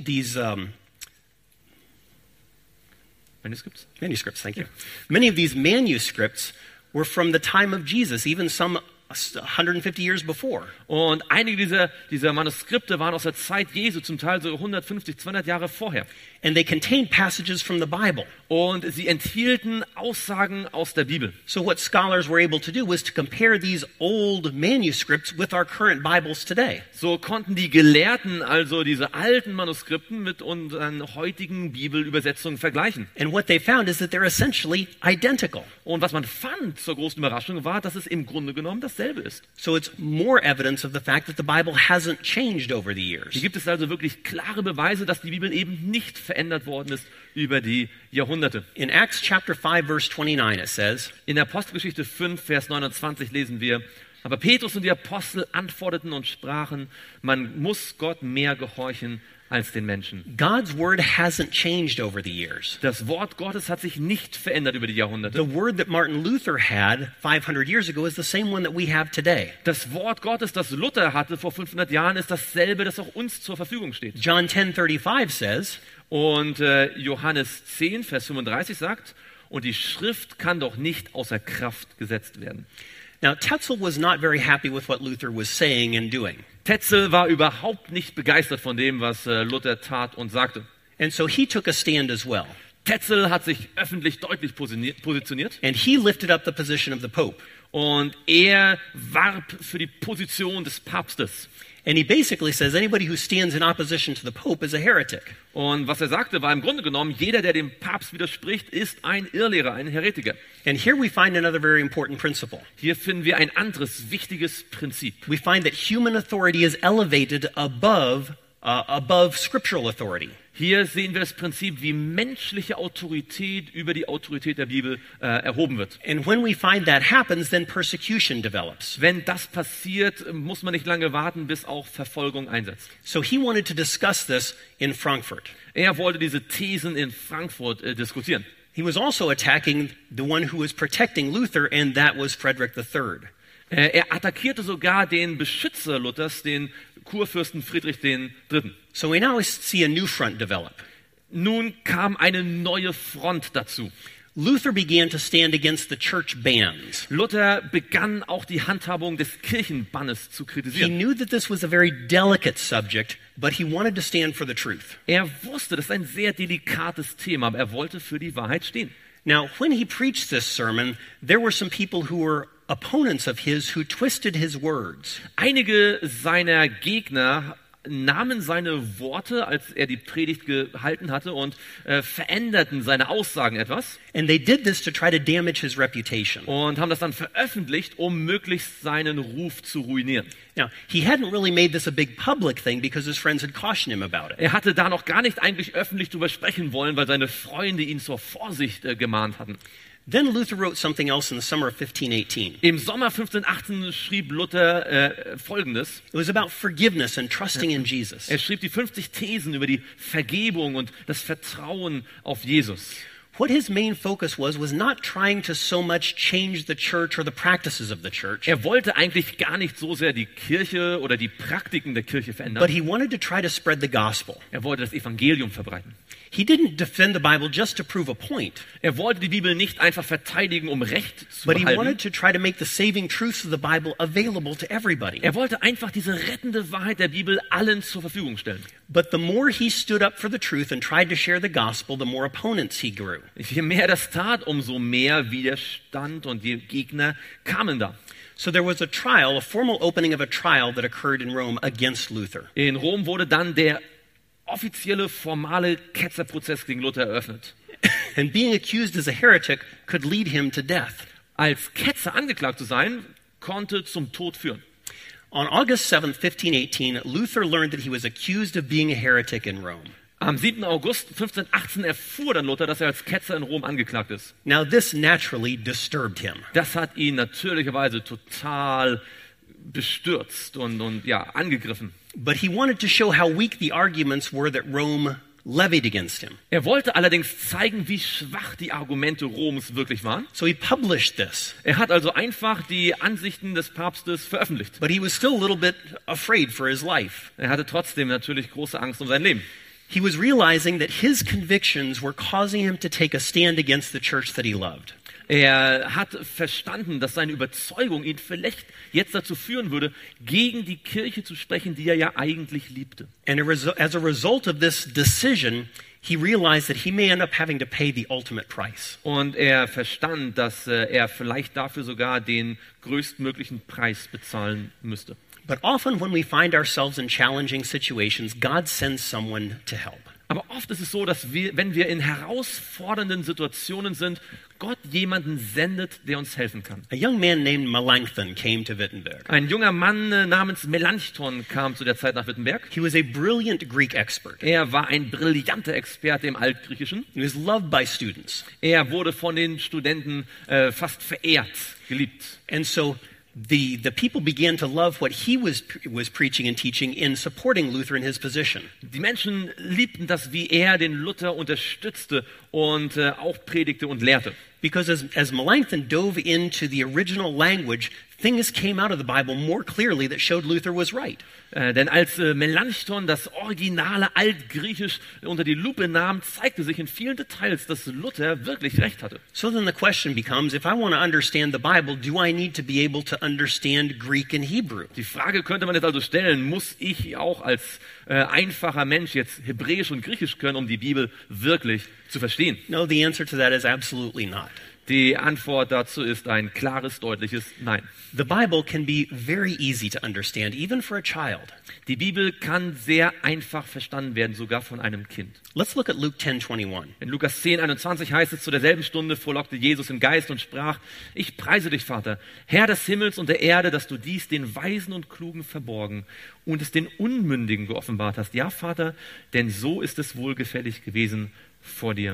manuscripts, thank you. Many of these manuscripts were from the time of Jesus, even some 150 years before. Und einige dieser Manuskripte waren aus der Zeit Jesu, zum Teil so 150, 200 Jahre vorher. And they contained passages from the Bible. Und sie enthielten Aussagen aus der Bibel. So what scholars were able to do was to compare these old manuscripts with our current Bibles today. So konnten die Gelehrten also diese alten Manuskripten mit unseren heutigen Bibelübersetzungen vergleichen. And what they found is that they're essentially identical. Und was man fand zur großen Überraschung war, dass es im Grunde genommen dasselbe ist. So it's more evidence of the fact that the Bible hasn't changed over the years. Hier gibt es also wirklich klare Beweise, dass die Bibel eben nicht verändert worden ist über die Jahrhunderte. In Acts chapter 5 verse 29 it says, in der Apostelgeschichte 5 Vers 29 lesen wir: Aber Petrus und die Apostel antworteten und sprachen, man muss Gott mehr gehorchen als den Menschen. God's word hasn't changed over the years. Das Wort Gottes hat sich nicht verändert über die Jahrhunderte. The word that Martin Luther had 500 years ago is the same one that we have today. Das Wort Gottes, das Luther hatte vor 500 Jahren, ist dasselbe, das auch uns zur Verfügung steht. John 10:35 says, und Johannes 10 Vers 35 sagt, und die Schrift kann doch nicht außer Kraft gesetzt werden. Now, Tetzel was not very happy with what Luther was saying and doing. Tetzel war überhaupt nicht begeistert von dem, was Luther tat und sagte. And so he took a stand as well. Tetzel hat sich öffentlich deutlich positioniert and he lifted up the position of the Pope. und er warb für die Position des Papstes. And he basically says anybody who stands in opposition to the Pope is a heretic. Und was er sagte, war im Grunde genommen, jeder, der dem Papst widerspricht, ist ein Irrlehrer, ein Heretiker. And here we find another very important principle. Hier finden wir ein anderes wichtiges Prinzip. We find that human authority is elevated above scriptural authority. Hier sehen wir das Prinzip, wie menschliche Autorität über die Autorität der Bibel erhoben wird. And when we find that happens, then persecution develops. Wenn das passiert, muss man nicht lange warten, bis auch Verfolgung einsetzt. So he wanted to discuss this in Frankfurt. Er wollte diese Thesen in Frankfurt diskutieren. He was also attacking the one who was protecting Luther, and that was Frederick III. Er attackierte sogar den Beschützer Luthers, den Kurfürsten Friedrich III. So we now see a new front develop. Nun kam eine neue Front dazu. Luther began to stand against the church bans. Luther begann auch die Handhabung des Kirchenbannes zu He kritisieren. knew that this was a very delicate subject, but he wanted to stand for the truth. Er wusste, das ist ein sehr delikates Thema, aber er wollte für die Wahrheit stehen. Now, when he preached this sermon, there were some people who were opponents of his who twisted his words. Einige seiner Gegner nahmen seine Worte, als er die Predigt gehalten hatte, und veränderten seine Aussagen etwas. And they did this to try to damage his reputation. Und haben das dann veröffentlicht, um möglichst seinen Ruf zu ruinieren. Now, he hadn't really made this a big public thing because his friends had cautioned him about it. Er hatte da noch gar nicht eigentlich öffentlich drüber sprechen wollen, weil seine Freunde ihn zur Vorsicht gemahnt hatten. Then Luther wrote something else in the summer of 1518. Im Sommer 1518 schrieb Luther Folgendes. It was about forgiveness and trusting in Jesus. Er schrieb die 50 Thesen über die Vergebung und das Vertrauen auf Jesus. What his main focus was not trying to so much change the church or the practices of the church, Er wollte eigentlich gar nicht so sehr die Kirche oder die Praktiken der Kirche but verändern. he wanted to try to spread the gospel. Er wollte das Evangelium verbreiten. He didn't defend the Bible just to prove a point, Er wollte die Bibel nicht einfach verteidigen, um Recht zu but he behalten. wanted to try to make the saving truths of the Bible available to everybody. Er wollte einfach diese rettende Wahrheit der Bibel allen zur Verfügung stellen. But the more he stood up for the truth and tried to share the gospel, the more opponents he grew. Je mehr das tat, umso mehr Widerstand und die Gegner kamen da. So there was a formal opening of a trial that occurred in Rome against Luther. In Rom wurde dann der offizielle, formale Ketzerprozess gegen Luther eröffnet. And being accused as a heretic could lead him to death. Als Ketzer angeklagt zu sein, konnte zum Tod führen. On August 7th, 1518, Luther learned that he was accused of being a heretic in Rome. Am 7. August 1518 erfuhr dann Luther, dass er als Ketzer in Rom angeklagt ist. Now this naturally disturbed him. Das hat ihn natürlicherweise total bestürzt und angegriffen. But he wanted to show how weak the arguments were that Rome levied against him. Er wollte allerdings zeigen, wie schwach die Argumente Roms wirklich waren. So he published this. Er hat also einfach die Ansichten des Papstes veröffentlicht. But he was still a little bit afraid for his life. Er hatte trotzdem natürlich große Angst um sein Leben. He was realizing that his convictions were causing him to take a stand against the church that he loved. Er hat verstanden, dass seine Überzeugung ihn vielleicht jetzt dazu führen würde, gegen die Kirche zu sprechen, die er ja eigentlich liebte. And as a result of this decision, he realized that he may end up having to pay the ultimate price. Und er verstand, dass er vielleicht dafür sogar den größtmöglichen Preis bezahlen müsste. But often when we find ourselves in challenging situations, God sends someone to help. Aber oft ist es so, dass wenn wir in herausfordernden Situationen sind, Gott jemanden sendet, der uns helfen kann. A young man named Melanchthon came to Wittenberg. Ein junger Mann namens Melanchthon kam zu der Zeit nach Wittenberg. He was a brilliant Greek expert. Er war ein brillanter Experte im Altgriechischen. He was loved by students. Er wurde von den Studenten fast verehrt, geliebt. And so the people began to love what he was preaching and teaching in supporting Luther in his position. Die Menschen liebten das, wie er den Luther unterstützte und auch predigte und lehrte. Because as Melanchthon dove into the original language, things came out of the Bible more clearly that showed Luther was right. Denn als Melanchthon das originale Altgriechisch unter die Lupe nahm, zeigte sich in vielen Details, dass Luther wirklich recht hatte. So then the question becomes, if I want to understand the Bible, do I need to be able to understand Greek and Hebrew? Die Frage könnte man jetzt also stellen, muss ich auch als einfacher Mensch jetzt Hebräisch und Griechisch können, um die Bibel wirklich zu verstehen? verstehen? No, the answer to that is absolutely not. Die Antwort dazu ist ein klares, deutliches Nein. The Bible can be very easy to understand, even for a child. Die Bibel kann sehr einfach verstanden werden, sogar von einem Kind. Let's look at Luke 10:21. In Lukas 10,21 heißt es, zu derselben Stunde frohlockte Jesus im Geist und sprach, ich preise dich, Vater, Herr des Himmels und der Erde, dass du dies den Weisen und Klugen verborgen und es den Unmündigen geoffenbart hast. Ja, Vater, denn so ist es wohlgefällig gewesen vor dir.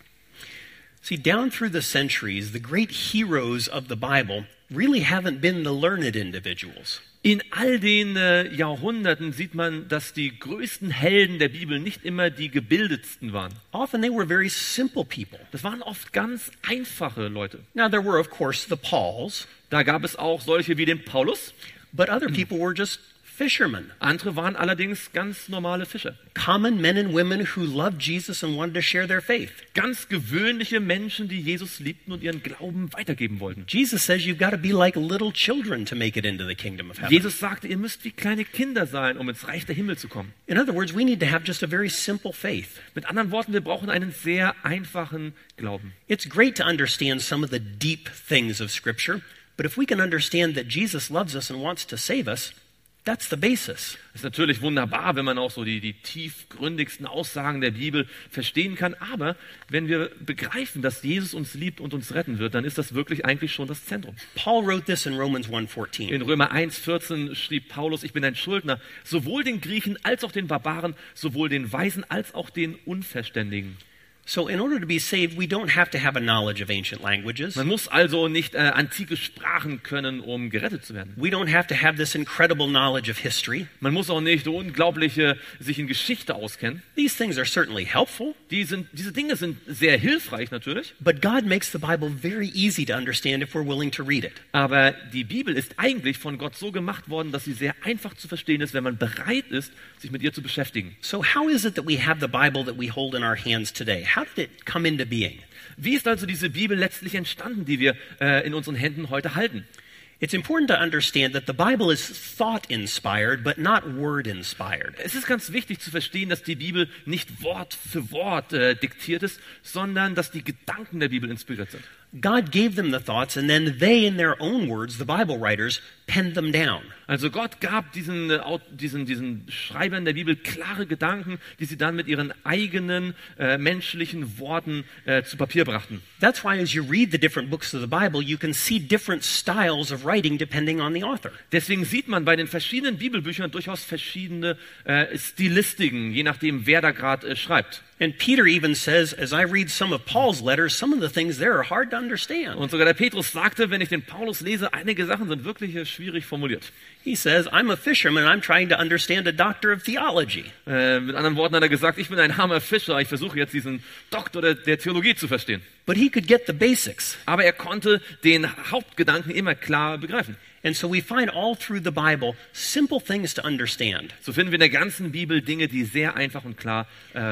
See, down through the centuries, the great heroes of the Bible really haven't been the learned individuals. In all den Jahrhunderten sieht man, dass die größten Helden der Bibel nicht immer die gebildetsten waren. Often they were very simple people. Das waren oft ganz einfache Leute. Now, there were, of course, the Pauls, Da gab es auch solche wie den Paulus. but other people were just fishermen. Andere waren allerdings ganz normale Fischer. Common men and women who loved Jesus and wanted to share their faith. Ganz gewöhnliche Menschen, die Jesus liebten und ihren Glauben weitergeben wollten. Jesus says you've got to be like little children to make it into the kingdom of heaven. Jesus sagte, ihr müsst wie kleine Kinder sein, um ins Reich der Himmel zu kommen. In other words, we need to have just a very simple faith. Mit anderen Worten, wir brauchen einen sehr einfachen Glauben. It's great to understand some of the deep things of Scripture, but if we can understand that Jesus loves us and wants to save us, that's the basis. Es ist natürlich wunderbar, wenn man auch so die tiefgründigsten Aussagen der Bibel verstehen kann. Aber wenn wir begreifen, dass Jesus uns liebt und uns retten wird, dann ist das wirklich eigentlich schon das Zentrum. Paul wrote this in Romans 1:14. In Römer 1,14 schrieb Paulus, ich bin ein Schuldner, sowohl den Griechen als auch den Barbaren, sowohl den Weisen als auch den Unverständigen. So in order to be saved, we don't have to have a knowledge of ancient languages. Man muss also nicht antike Sprachen können, um gerettet zu werden. We don't have to have this incredible knowledge of history. Man muss auch nicht unglaubliche sich in Geschichte auskennen. These things are certainly helpful, Diese Dinge sind sehr hilfreich natürlich, but God makes the Bible very easy to understand if we're willing to read it. aber die Bibel ist eigentlich von Gott so gemacht worden, dass sie sehr einfach zu verstehen ist, wenn man bereit ist, sich mit ihr zu beschäftigen. So how is it that we have the Bible that we hold in our hands today? How did it come into being? Wie ist also diese Bibel letztlich entstanden, die wir in unseren Händen heute halten? It's important to understand that the Bible is thought-inspired, but not word-inspired. Es ist ganz wichtig zu verstehen, dass die Bibel nicht Wort für Wort diktiert ist, sondern dass die Gedanken der Bibel inspiriert sind. God gave them the thoughts, and then they, in their own words, the Bible writers, penned them down. Also Gott gab diesen Schreibern der Bibel klare Gedanken, die sie dann mit ihren eigenen menschlichen Worten zu Papier brachten. That's why as you read the different books of the Bible, you can see different styles of writing depending on the author. Deswegen sieht man bei den verschiedenen Bibelbüchern durchaus verschiedene Stilistiken, je nachdem, wer da gerade schreibt. And Peter even says, as I read some of Paul's letters, some of the things there are hard to understand. Und sogar der Petrus sagte, wenn ich den Paulus lese, einige Sachen sind wirklich schwierig formuliert. He says, I'm a fisherman, I'm trying to understand a doctor of theology. Mit anderen Worten hat er gesagt, ich bin ein armer Fischer, ich versuche jetzt diesen Doktor der Theologie zu verstehen. But he could get the basics. Aber er konnte den Hauptgedanken immer klar begreifen. And so we find all through the Bible simple things to understand. So finden wir in der ganzen Bibel Dinge, die sehr einfach und klar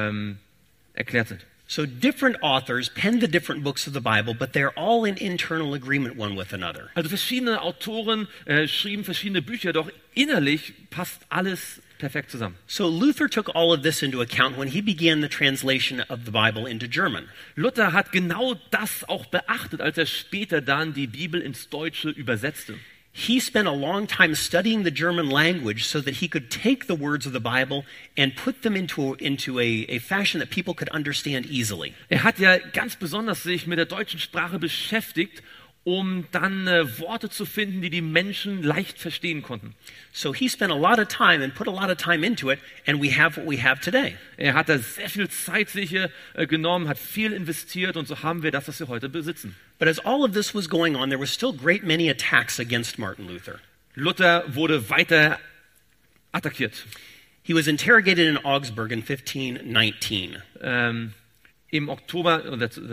erklärt sind. So different authors pen the different books of the Bible, but they're all in internal agreement one with another. Also verschiedene Autoren schrieben verschiedene Bücher, doch innerlich passt alles perfekt zusammen. So Luther took all of this into account when he began the translation of the Bible into German. Luther hat genau das auch beachtet, als er später dann die Bibel ins Deutsche übersetzte. He spent a long time studying the German language so that he could take the words of the Bible and put them into a fashion that people could understand easily. Er hat ja ganz besonders sich mit der deutschen Sprache beschäftigt, um dann Worte zu finden, die die Menschen leicht verstehen konnten. So he spent a lot of time and put a lot of time into it, and we have what we have today. Er hat da sehr viel Zeit sich genommen, hat viel investiert und so haben wir das, was wir heute besitzen. But as all of this was going on, there were still great many attacks against Martin Luther. Luther wurde weiter attackiert. He was interrogated in Augsburg in 1519. Im Oktober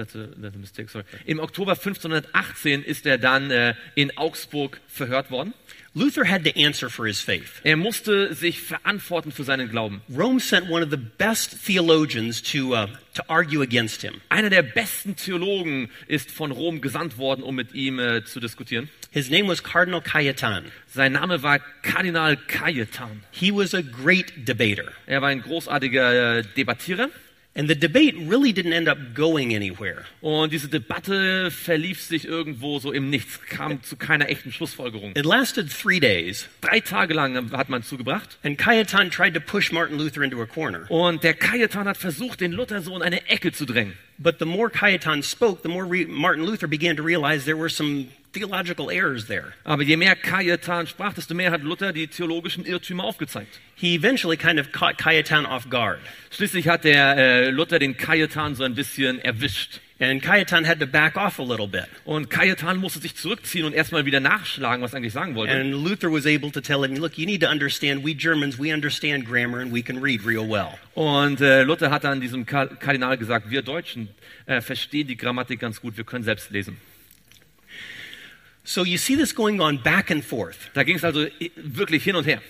1518 ist er dann in Augsburg verhört worden. Luther had to answer for his faith. Er musste sich verantworten für seinen Glauben. Rome sent one of the best theologians to argue against him. Einer der besten Theologen ist von Rom gesandt worden, um mit ihm zu diskutieren. His name was Cardinal Cajetan. Sein Name war Kardinal Cajetan. He was a great debater. Er war ein großartiger Debattierer. And the debate really didn't end up going anywhere. Und diese Debatte verlief sich irgendwo so im Nichts, kam zu keiner echten Schlussfolgerung. It lasted 3 days, 3 Tage lang hat man zugebracht. and Cayetan tried to push Martin Luther into a corner. Und der Cajetan hat versucht, den Luther so in eine Ecke zu drängen. But the more Cayetan spoke, the more Martin Luther began to realize there were some theological errors there. Aber je mehr Cajetan sprach, desto mehr hat Luther die theologischen Irrtümer aufgezeigt. He eventually kind of caught Cayetan off guard. Schließlich hat der Luther den Cajetan so ein bisschen erwischt. And Cayetan had to back off a little bit. Und Cajetan musste sich zurückziehen und erstmal wieder nachschlagen, was er eigentlich sagen wollte. And Luther was able to tell him, look, you need to understand, we Germans, we understand grammar and we can read real well. Und Luther hat dann diesem Kardinal gesagt, wir Deutschen verstehen die Grammatik ganz gut, wir können selbst lesen. So you see this going on back and forth. Da ging es also wirklich hin und her.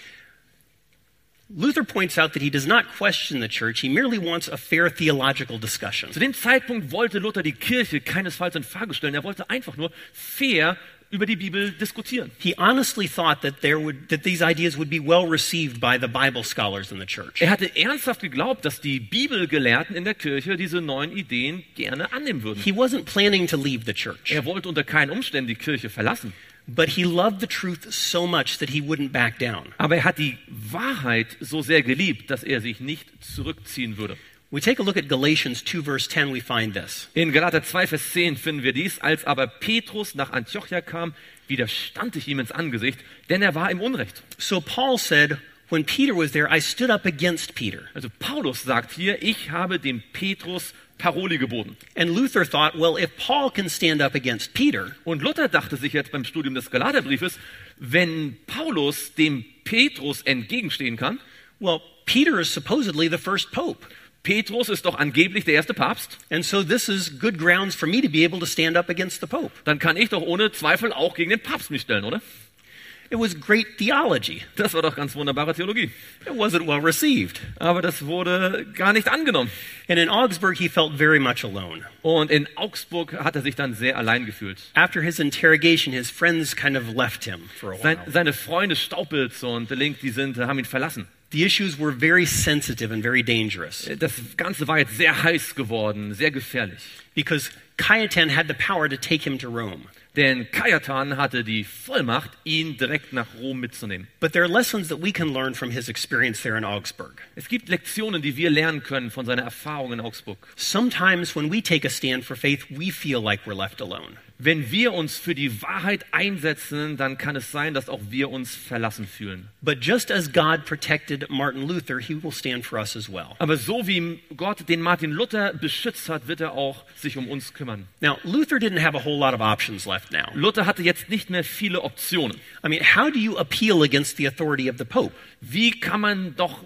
Luther points out that he does not question the church, he merely wants a fair theological discussion. Zu dem Zeitpunkt wollte Luther die Kirche keinesfalls in Frage stellen, er wollte einfach nur fair über die Bibel diskutieren. He honestly thought that these ideas would be well received by the Bible scholars in the church. Er hatte ernsthaft geglaubt, dass die Bibelgelehrten in der Kirche diese neuen Ideen gerne annehmen würden. He wasn't planning to leave the church, Er wollte unter keinen Umständen die Kirche verlassen. but he loved the truth so much that he wouldn't back down. Aber er hat die Wahrheit so sehr geliebt, dass er sich nicht zurückziehen würde. We take a look at Galatians 2 verse 10, we find this. In Galater 2, Vers 10 finden wir dies. Als aber Petrus nach Antiochia kam, widerstand ich ihm ins Angesicht, denn er war im Unrecht. So Paul said, when Peter was there, I stood up against Peter. Also Paulus sagt hier, ich habe dem Petrus Paroli geboten. And Luther thought, well, if Paul can stand up against Peter, Und Luther dachte sich jetzt beim Studium des Galaterbriefes, wenn Paulus dem Petrus entgegenstehen kann, well, Peter is supposedly the first pope. Petrus ist doch angeblich der erste Papst, And so this is good grounds for me to be able to stand up against the pope. dann kann ich doch ohne Zweifel auch gegen den Papst mich stellen, oder? It was great theology. Das war doch ganz wunderbare Theologie. It wasn't well received. Aber das wurde gar nicht angenommen. And in Augsburg, he felt very much alone. Und in Augsburg hat er sich dann sehr allein gefühlt. After his interrogation, his friends kind of left him for a while. Seine Freunde Staupitz und Link, haben ihn verlassen. The issues were very sensitive and very dangerous Das Ganze war jetzt sehr heiß geworden, sehr gefährlich. because Cayetan had the power to take him to Rome. Denn Cajetan hatte die Vollmacht, ihn direkt nach Rom mitzunehmen. But there are lessons that we can learn from his experience there in Augsburg. Es gibt Lektionen, die wir lernen können von seiner Erfahrung in Augsburg. Sometimes when we take a stand for faith, we feel like we're left alone. Wenn wir uns für die Wahrheit einsetzen, dann kann es sein, dass auch wir uns verlassen fühlen. But just as God protected Martin Luther, he will stand for us as well. Aber so wie Gott den Martin Luther beschützt hat, wird er auch sich um uns kümmern. Now, Luther didn't have a whole lot of options left now. Luther hatte jetzt nicht mehr viele Optionen. I mean, how do you appeal against the authority of the Pope? Wie kann man doch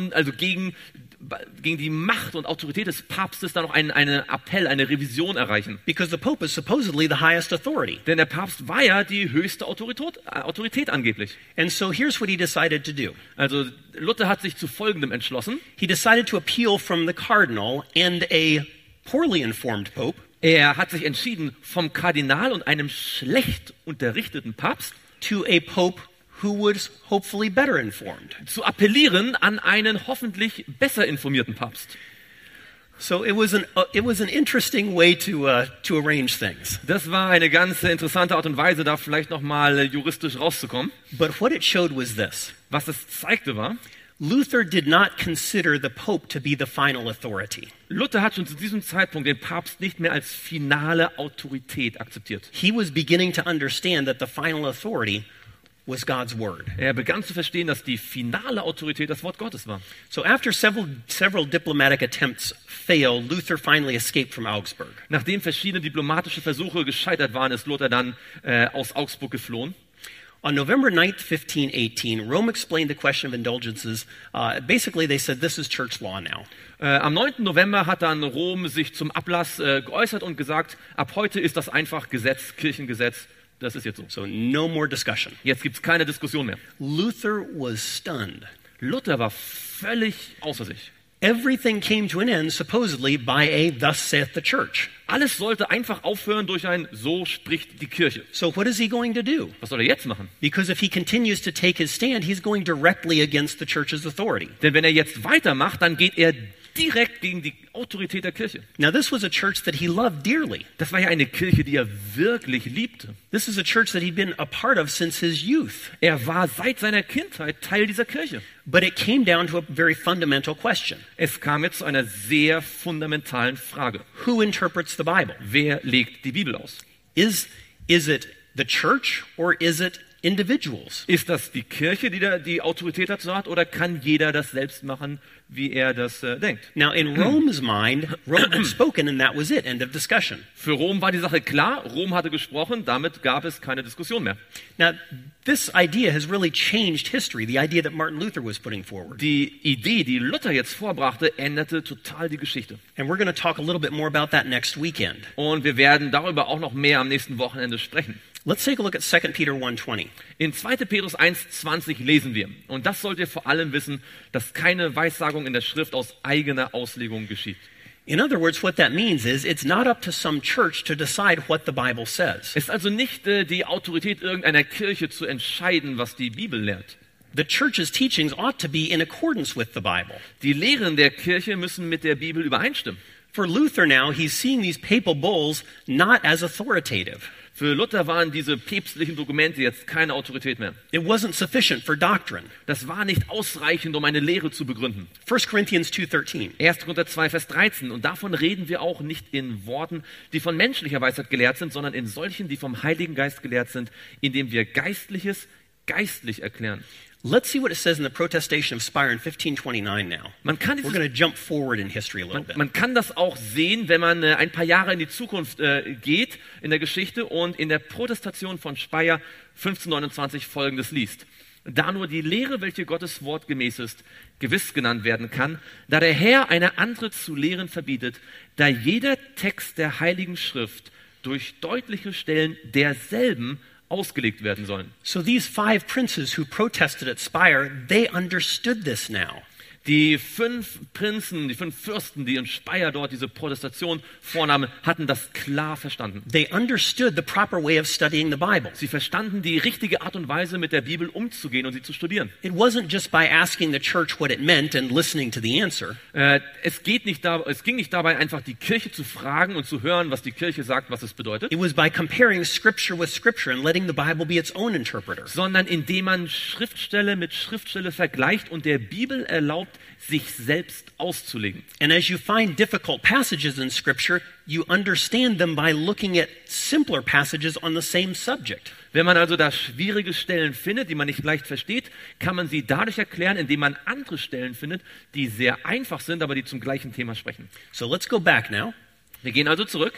gegen die Macht und Autorität des Papstes da noch einen Appell, eine Revision erreichen? Because the Pope is supposedly the highest authority. Denn der Papst war ja die höchste Autorität angeblich. And so here's what he decided to do. Also Luther hat sich zu Folgendem entschlossen. He decided to appeal from the cardinal and a poorly informed Pope Er hat sich entschieden, vom Kardinal und einem schlecht unterrichteten Papst to a Pope who was hopefully better informed. zu appellieren an einen hoffentlich besser informierten Papst. So it was an interesting way to arrange things. Das war eine ganz interessante Art und Weise, da vielleicht nochmal juristisch rauszukommen. But what it showed was this. Was es zeigte war, Luther did not consider the Pope to be the final authority. Luther hat schon zu diesem Zeitpunkt den Papst nicht mehr als finale Autorität akzeptiert. He was beginning to understand that the final authority was God's word. Er begann zu verstehen, dass die finale Autorität das Wort Gottes war. So after several diplomatic attempts failed, Luther finally escaped from Augsburg. Nachdem verschiedene diplomatische Versuche gescheitert waren, ist Luther dann aus Augsburg geflohen. On November 9th, 1518, Rome explained the question of indulgences. Basically, they said this is church law now. Am 9. November hat dann Rom sich zum Ablass geäußert und gesagt, ab heute ist das einfach Gesetz, Kirchengesetz, das ist jetzt so. So no more discussion. Jetzt gibt es keine Diskussion mehr. Luther was stunned. Luther war völlig außer sich. Everything came to an end, supposedly, by a thus saith the church. Alles sollte einfach aufhören durch ein so spricht die Kirche. So what is he going to do? Was soll er jetzt machen? Because if he continues to take his stand, he's going directly against the church's authority. Denn wenn er jetzt weitermacht, dann geht er direkt gegen die Autorität der Kirche. Now, this was a church that he loved dearly. Das war ja eine Kirche, die er wirklich liebte. This is a church that he'd been a part of since his youth. Er war seit seiner Kindheit Teil dieser Kirche. But it came down to a very fundamental question. Es kam jetzt zu einer sehr fundamentalen Frage. Who interprets the Bible? Wer legt die Bibel aus? Is it the church or is it individuals? Ist das die Kirche, die da die Autorität dazu hat, oder kann jeder das selbst machen, wie er das denkt? Now, in Rome's mind, Rome had spoken and that was it. End of discussion. Für Rom war die Sache klar, Rom hatte gesprochen, damit gab es keine Diskussion mehr. Now, this idea has really changed history, the idea that Martin Luther was putting forward. Die Idee, die Luther jetzt vorbrachte, änderte total die Geschichte. And we're going to talk a little bit more about that next weekend. Und wir werden darüber auch noch mehr am nächsten Wochenende sprechen. Let's take a look at 2 Peter 1:20. In 2. Petrus 1,20 lesen wir, und das sollt ihr vor allem wissen, dass keine Weissagung in der Schrift aus eigener Auslegung geschieht. In other words, what that means is it's not up to some church to decide what the Bible says. Es ist also nicht die Autorität irgendeiner Kirche zu entscheiden, was die Bibel lehrt. The church's teachings ought to be in accordance with the Bible. Die Lehren der Kirche müssen mit der Bibel übereinstimmen. For Luther now, he's seeing these papal bulls not as authoritative. Für Luther waren diese päpstlichen Dokumente jetzt keine Autorität mehr. It wasn't sufficient for doctrine. Das war nicht ausreichend, um eine Lehre zu begründen. 1 Corinthians 2:13. 1. Korinther 2, Vers 13. Und davon reden wir auch nicht in Worten, die von menschlicher Weisheit gelehrt sind, sondern in solchen, die vom Heiligen Geist gelehrt sind, indem wir Geistliches geistlich erklären. Let's see what it says in the Protestation of Spire in 1529 now. Man kann We're going to jump forward in history a little bit. Man kann das auch sehen, wenn man ein paar Jahre in die Zukunft geht in der Geschichte und in der Protestation von Speyer 1529 Folgendes liest. Da nur die Lehre, welche Gottes Wort gemäß ist, gewiss genannt werden kann, da der Herr eine andere zu lehren verbietet, da jeder Text der Heiligen Schrift durch deutliche Stellen derselben ausgelegt werden sollen. So these 5 princes who protested at Spire, they understood this now. Die 5 Prinzen, die 5 Fürsten, die in Speyer dort diese Protestation vornahmen, hatten das klar verstanden. They understood the proper way of studying the Bible. Sie verstanden die richtige Art und Weise, mit der Bibel umzugehen und sie zu studieren. It wasn't just by asking the church what it meant and listening to the answer. Es ging nicht dabei, einfach die Kirche zu fragen und zu hören, was die Kirche sagt, was es bedeutet. It was by comparing Scripture with Scripture and letting the Bible be its own interpreter. Sondern indem man Schriftstelle mit Schriftstelle vergleicht und der Bibel erlaubt, sich selbst auszulegen. And as you find difficult passages in Scripture, you understand them by looking at simpler passages on the same subject. Wenn man also da schwierige Stellen findet, die man nicht leicht versteht, kann man sie dadurch erklären, indem man andere Stellen findet, die sehr einfach sind, aber die zum gleichen Thema sprechen. So let's go back now. Wir gehen also zurück.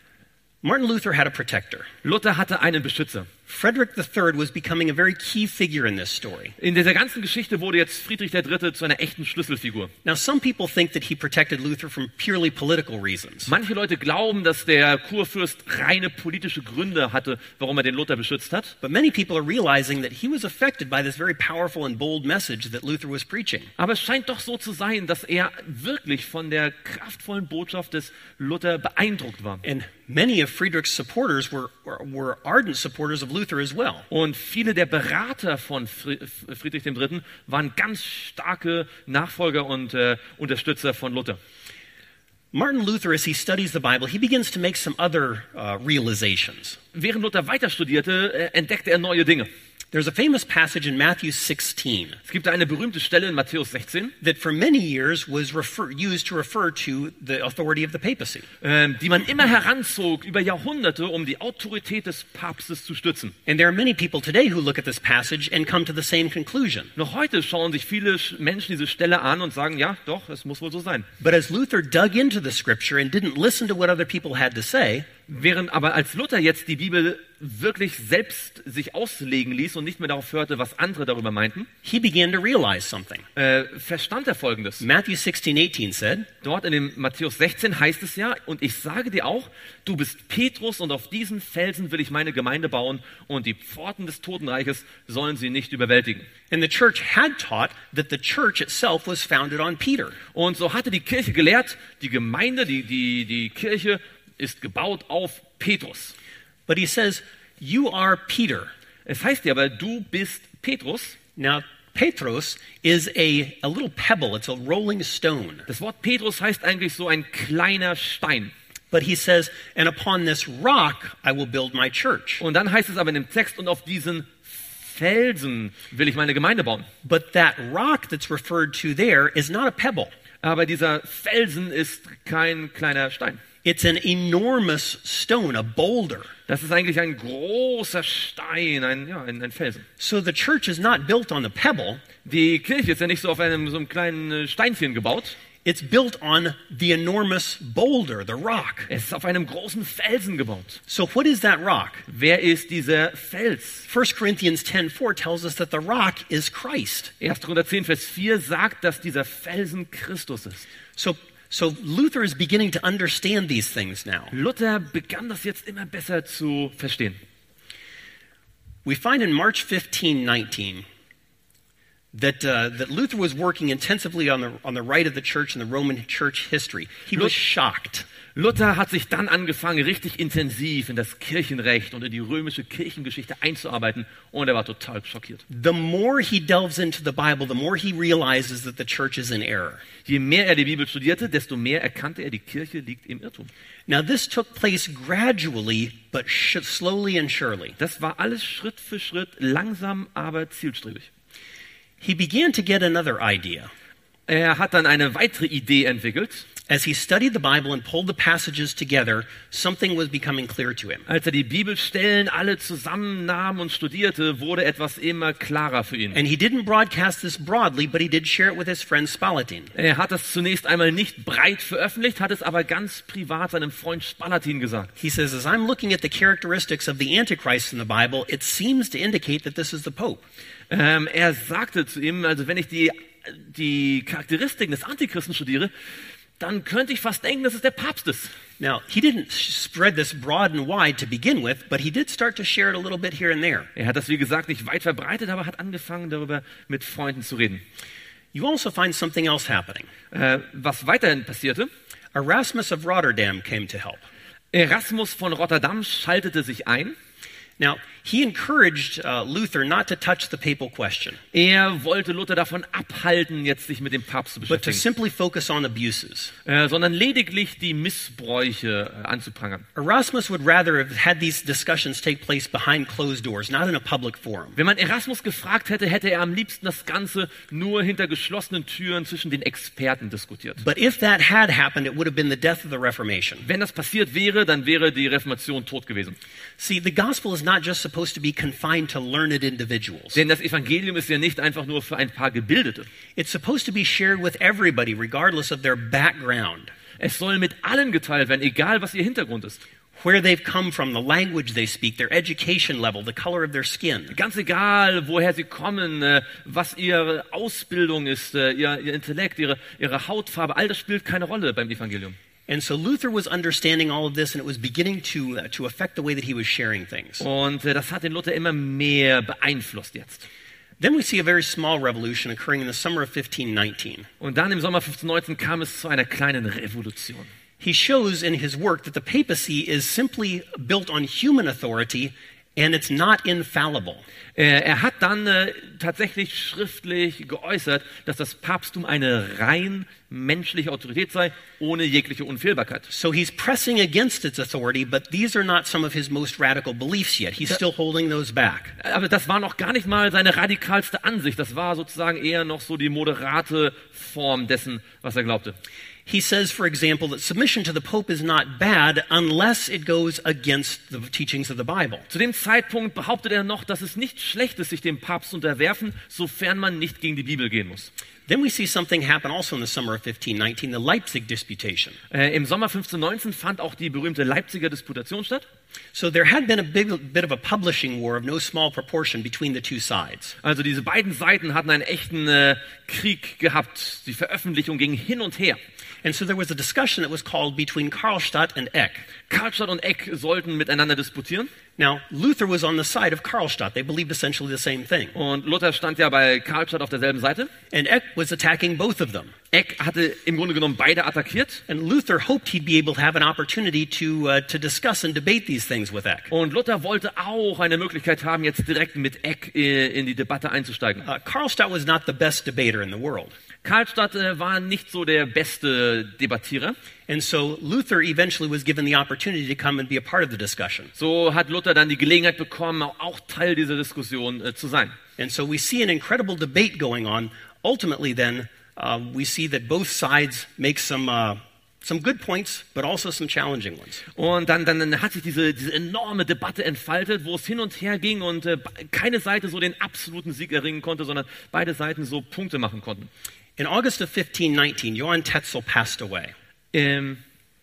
Martin Luther had a protector. Luther hatte einen Beschützer. Frederick III was becoming a very key figure in this story. In dieser ganzen Geschichte wurde jetzt Friedrich III. Zu einer echten Schlüsselfigur. Now, some people think that he protected Luther from purely political reasons. Manche Leute glauben, dass der Kurfürst reine politische Gründe hatte, warum er den Luther beschützt hat. But many people are realizing that he was affected by this very powerful and bold message that Luther was preaching. Aber es scheint doch so zu sein, dass er wirklich von der kraftvollen Botschaft des Luther beeindruckt war. And many of Friedrich's supporters were ardent supporters of Luther as well. Und viele der Berater von Friedrich III. Waren ganz starke Nachfolger und Unterstützer von Luther. Martin Luther, as he studies the Bible, he begins to make some other realizations. Während Luther weiter studierte, entdeckte er neue Dinge. There's a famous passage in Matthew 16. Es gibt eine berühmte Stelle in Matthäus 16, that for many years was used to refer to the authority of the papacy. Die man immer heranzog über Jahrhunderte, um die Autorität des Papstes zu stützen. And there are many people today who look at this passage and come to the same conclusion. Noch heute schauen sich viele Menschen diese Stelle an und sagen, ja, doch, es muss wohl so sein. But as Luther dug into the scripture and didn't listen to what other people had to say, während aber als Luther jetzt die Bibel wirklich selbst sich auslegen ließ und nicht mehr darauf hörte, was andere darüber meinten, he began to realize something. Verstand er Folgendes. Matthew 16:18 said, dort in dem Matthäus 16 heißt es ja, und ich sage dir auch, du bist Petrus und auf diesen Felsen will ich meine Gemeinde bauen und die Pforten des Totenreiches sollen sie nicht überwältigen. And the church had taught that the church itself was founded on Peter. Und so hatte die Kirche gelehrt, die Gemeinde, die Kirche ist gebaut auf Petrus. But he says, you are Peter. Es heißt ja aber, du bist Petrus. Now, Petros is a little pebble. It's a rolling stone. Das Wort Petrus heißt eigentlich so ein kleiner Stein. But he says, and upon this rock I will build my church. Und dann heißt es aber in dem Text, und auf diesen Felsen will ich meine Gemeinde bauen. But that rock that's referred to there is not a pebble. Aber dieser Felsen ist kein kleiner Stein. It's an enormous stone, a boulder. Das ist eigentlich ein großer Stein, ein Felsen. So the church is not built on the pebble. Die Kirche ist ja nicht so auf so einem kleinen Steinchen gebaut. It's built on the enormous boulder, the rock. Es ist auf einem großen Felsen gebaut. So what is that rock? Wer ist dieser Fels? 1 Corinthians 10:4 tells us that the rock is Christ. 1. Korinther 10, Vers 4 sagt, dass dieser Felsen Christus ist. So Luther is beginning to understand these things now. Luther begann das jetzt immer besser zu verstehen. We find in March 1519 that Luther was working intensively on the right of the church in the Roman church history. He was shocked. Luther hat sich dann angefangen, richtig intensiv in das Kirchenrecht und in die römische Kirchengeschichte einzuarbeiten, und er war total schockiert. The more he delves into the Bible, the more he realizes that the church is in error. Je mehr er die Bibel studierte, desto mehr erkannte er, die Kirche liegt im Irrtum. Now this took place gradually, but slowly and surely. Das war alles Schritt für Schritt, langsam, aber zielstrebig. He began to get another idea. Er hat dann eine weitere Idee entwickelt. As he studied the Bible and pulled the passages together, something was becoming clear to him. Als er die Bibelstellen alle zusammennahm und studierte, wurde etwas immer klarer für ihn. And he didn't broadcast this broadly, but he did share it with his friend Spalatin. Er hat das zunächst einmal nicht breit veröffentlicht, hat es aber ganz privat seinem Freund Spalatin gesagt. He says, as I'm looking at the characteristics of the Antichrist in the Bible, it seems to indicate that this is the Pope. Er sagte zu ihm, also wenn ich die Charakteristiken des Antichristen studiere, dann könnte ich fast denken, dass es der Papst ist. Now, he didn't spread this broad and wide to begin with, but he did start to share it a little bit here and there. Er hat das, wie gesagt, nicht weit verbreitet, aber hat angefangen, darüber mit Freunden zu reden. You also find something else happening. Was weiterhin passierte: Erasmus of Rotterdam came to help. Erasmus von Rotterdam schaltete sich ein. Now, he encouraged Luther not to touch the papal question, Er wollte Luther davon abhalten, jetzt sich mit dem Papst zu but to beschäftigen, simply focus on abuses. sondern lediglich die Missbräuche anzuprangern. Erasmus would rather have had these discussions take place behind closed doors, not in a public forum. Wenn man Erasmus gefragt hätte, hätte er am liebsten das Ganze nur hinter geschlossenen Türen zwischen den Experten diskutiert. But if that had happened, it would have been the death of the Reformation. Wenn das passiert wäre, dann wäre die Reformation tot gewesen. See, the gospel is not just supposed to be confined to learned individuals. Denn das Evangelium ist ja nicht einfach nur für ein paar Gebildete. It's supposed to be shared with everybody, regardless of their background, Es soll mit allen geteilt werden, egal was ihr Hintergrund ist. where they've come from, the language they speak, their education level, the color of their skin. Ganz egal, woher sie kommen, was ihre Ausbildung ist, ihr Intellekt, ihre Hautfarbe, all das spielt keine Rolle beim Evangelium. And so Luther was understanding all of this, and it was beginning to affect the way that he was sharing things. Und das hat den Luther immer mehr beeinflusst jetzt. Then we see a very small revolution occurring in the summer of 1519. Und dann im Sommer 1519 kam es zu einer kleinen Revolution. He shows in his work that the papacy is simply built on human authority, and it's not infallible. Er hat dann tatsächlich schriftlich geäußert, dass das Papsttum eine rein menschliche Autorität sei, ohne jegliche Unfehlbarkeit. So he's pressing against its authority, but these are not some of his most radical beliefs yet. He's still holding those back. Aber das war noch gar nicht mal seine radikalste Ansicht. Das war sozusagen eher noch so die moderate Form dessen, was er glaubte. He says, for example, that submission to the Pope is not bad unless it goes against the teachings of the Bible. Zu dem Zeitpunkt behauptet er noch, dass es nicht schlecht ist, sich dem Papst unterwerfen, sofern man nicht gegen die Bibel gehen muss. Then we see something happen also in the summer of 1519, the Leipzig Disputation. Im Sommer 1519 fand auch die berühmte Leipziger Disputation statt. So there had been a bit of a publishing war of no small proportion between the two sides. Also diese beiden Seiten hatten einen echten Krieg gehabt. Die Veröffentlichung ging hin und her. And so there was a discussion that was called between Karlstadt and Eck. Karlstadt und Eck sollten miteinander disputieren. Now, Luther was on the side of Karlstadt. They believed essentially the same thing. Und Luther stand ja bei Karlstadt auf derselben Seite. And Eck was attacking both of them. Eck hatte im Grunde genommen beide attackiert. And Luther hoped he'd be able to have an opportunity to discuss and debate these things with Eck. Und Luther wollte auch eine Möglichkeit haben, jetzt direkt mit Eck in die Debatte einzusteigen. Karlstadt was not the best debater in the world. Karlstadt war nicht so der beste Debattierer. And so Luther eventually was given the opportunity to come and be a part of the discussion. So hat Luther dann die Gelegenheit bekommen, auch Teil dieser Diskussion zu sein. And so we see an incredible debate going on. Ultimately then, we see that both sides make some good points, but also some challenging ones. Und dann hat sich diese enorme Debatte entfaltet, wo es hin und her ging und keine Seite so den absoluten Sieg erringen konnte, sondern beide Seiten so Punkte machen konnten. In August of 1519, Johann Tetzel passed away. Im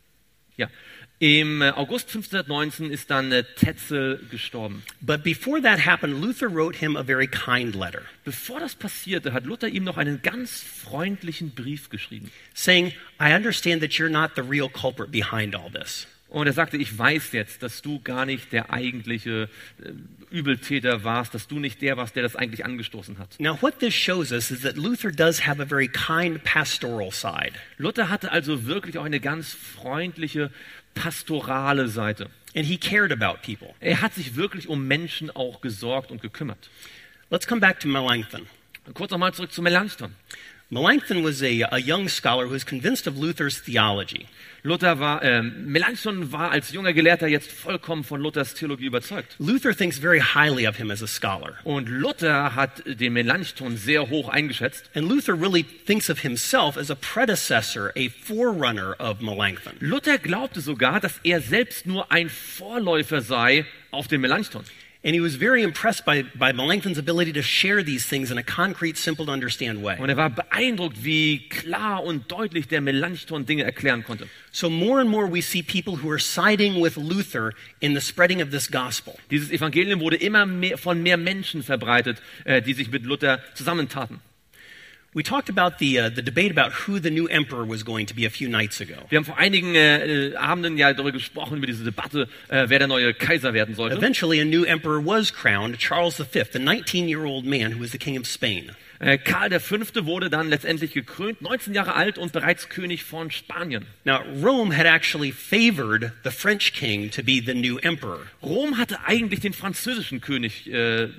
August 1519 ist dann Tetzel gestorben. But before that happened, Luther wrote him a very kind letter, Bevor das passierte, hat Luther ihm noch einen ganz freundlichen Brief geschrieben. saying, I understand that you're not the real culprit behind all this. Und er sagte, ich weiß jetzt, dass du gar nicht der eigentliche Übeltäter warst, dass du nicht der warst, der das eigentlich angestoßen hat. Now, what this shows us is that Luther does have a very kind pastoral side. Luther hatte also wirklich auch eine ganz freundliche, pastorale Seite. And he cared about people. Er hat sich wirklich um Menschen auch gesorgt und gekümmert. Let's come back to Melanchthon. Kurz nochmal zurück zu Melanchthon. Melanchthon was a young scholar who was convinced of Luther's theology. Melanchthon war als junger Gelehrter jetzt vollkommen von Luthers Theologie überzeugt. Luther thinks very highly of him as a scholar. Und Luther hat den Melanchthon sehr hoch eingeschätzt. And Luther really thinks of himself as a predecessor, a forerunner of Melanchthon. Luther glaubte sogar, dass er selbst nur ein Vorläufer sei auf den Melanchthon. And he was very impressed by Melanchthon's ability to share these things in a concrete, simple to understand way. Und er war beeindruckt, wie klar und deutlich der Melanchthon Dinge erklären konnte. So more and more we see people who are siding with Luther in the spreading of this gospel. Dieses Evangelium wurde immer mehr von mehr Menschen verbreitet, die sich mit Luther zusammentaten. We talked about the debate about who the new emperor was going to be a few nights ago. Wir haben vor einigen Abenden ja darüber gesprochen, über diese Debatte, wer der neue Kaiser werden sollte. Eventually a new emperor was crowned, Charles V, a 19-year-old man who was the king of Spain. Karl V. wurde dann letztendlich gekrönt, 19 Jahre alt und bereits König von Spanien. Now, Rome had actually favored the French king to be the new emperor. Rom hatte eigentlich den französischen König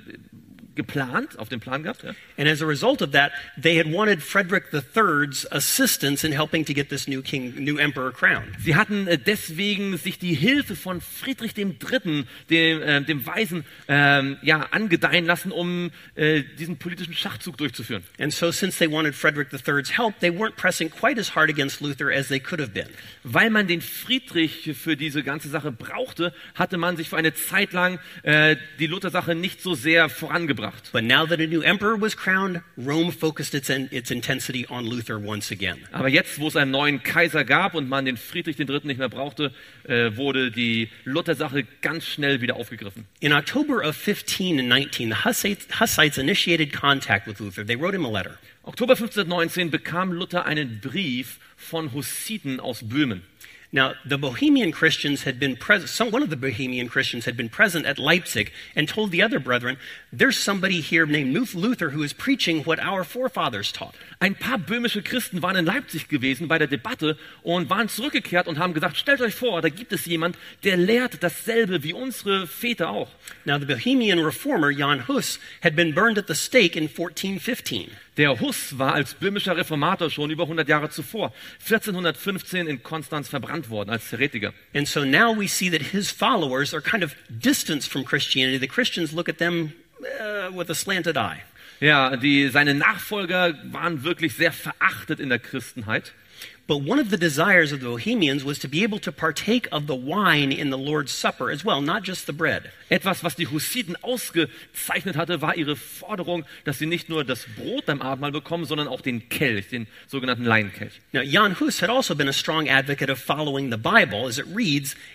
geplant, auf dem Plan gehabt. Ja? And as a result of that, they had wanted Frederick III's assistance in helping to get this new emperor crowned. Sie hatten deswegen sich die Hilfe von Friedrich III., dem Weisen, angedeihen lassen, um diesen politischen Schachzug durchzuführen. And so since they wanted Frederick III's help, they weren't pressing quite as hard against Luther as they could have been. Weil man den Friedrich für diese ganze Sache brauchte, hatte man sich für eine Zeit lang die Luther-Sache nicht so sehr vorangebracht. But now that a new emperor was crowned, Rome focused its intensity on Luther once again. Aber jetzt, wo es einen neuen Kaiser gab und man den Friedrich III. Nicht mehr brauchte, wurde die Luther-Sache ganz schnell wieder aufgegriffen. In October of 1519, the Hussites initiated contact with Luther. They wrote him a letter. Oktober 1519 bekam Luther einen Brief von Hussiten aus Böhmen. Now, the Bohemian Christians had been present, one of the Bohemian Christians had been present at Leipzig and told the other brethren, there's somebody here named Luther who is preaching what our forefathers taught. Ein paar böhmische Christen waren in Leipzig gewesen bei der Debatte und waren zurückgekehrt und haben gesagt, stellt euch vor, da gibt es jemand, der lehrt dasselbe wie unsere Väter auch. Now, the Bohemian reformer, Jan Hus, had been burned at the stake in 1415. Der Hus war als böhmischer Reformator schon über 100 Jahre zuvor, 1415 in Konstanz verbrannt worden als Heretiker. And so now we see that his followers are kind of distanced from Christianity. The Christians look at them with a slanted eye. Ja, seine Nachfolger waren wirklich sehr verachtet in der Christenheit. But one of the desires of the Bohemians was to be able to partake of the wine in the Lord's Supper as well, not just the bread. Etwas, was die Hussiten ausgezeichnet hatte, war ihre Forderung, dass sie nicht nur das Brot beim Abendmahl bekommen, sondern auch den Kelch, den sogenannten Leinkelch. Now, Jan Hus had also been a strong advocate of following the Bible as it reads,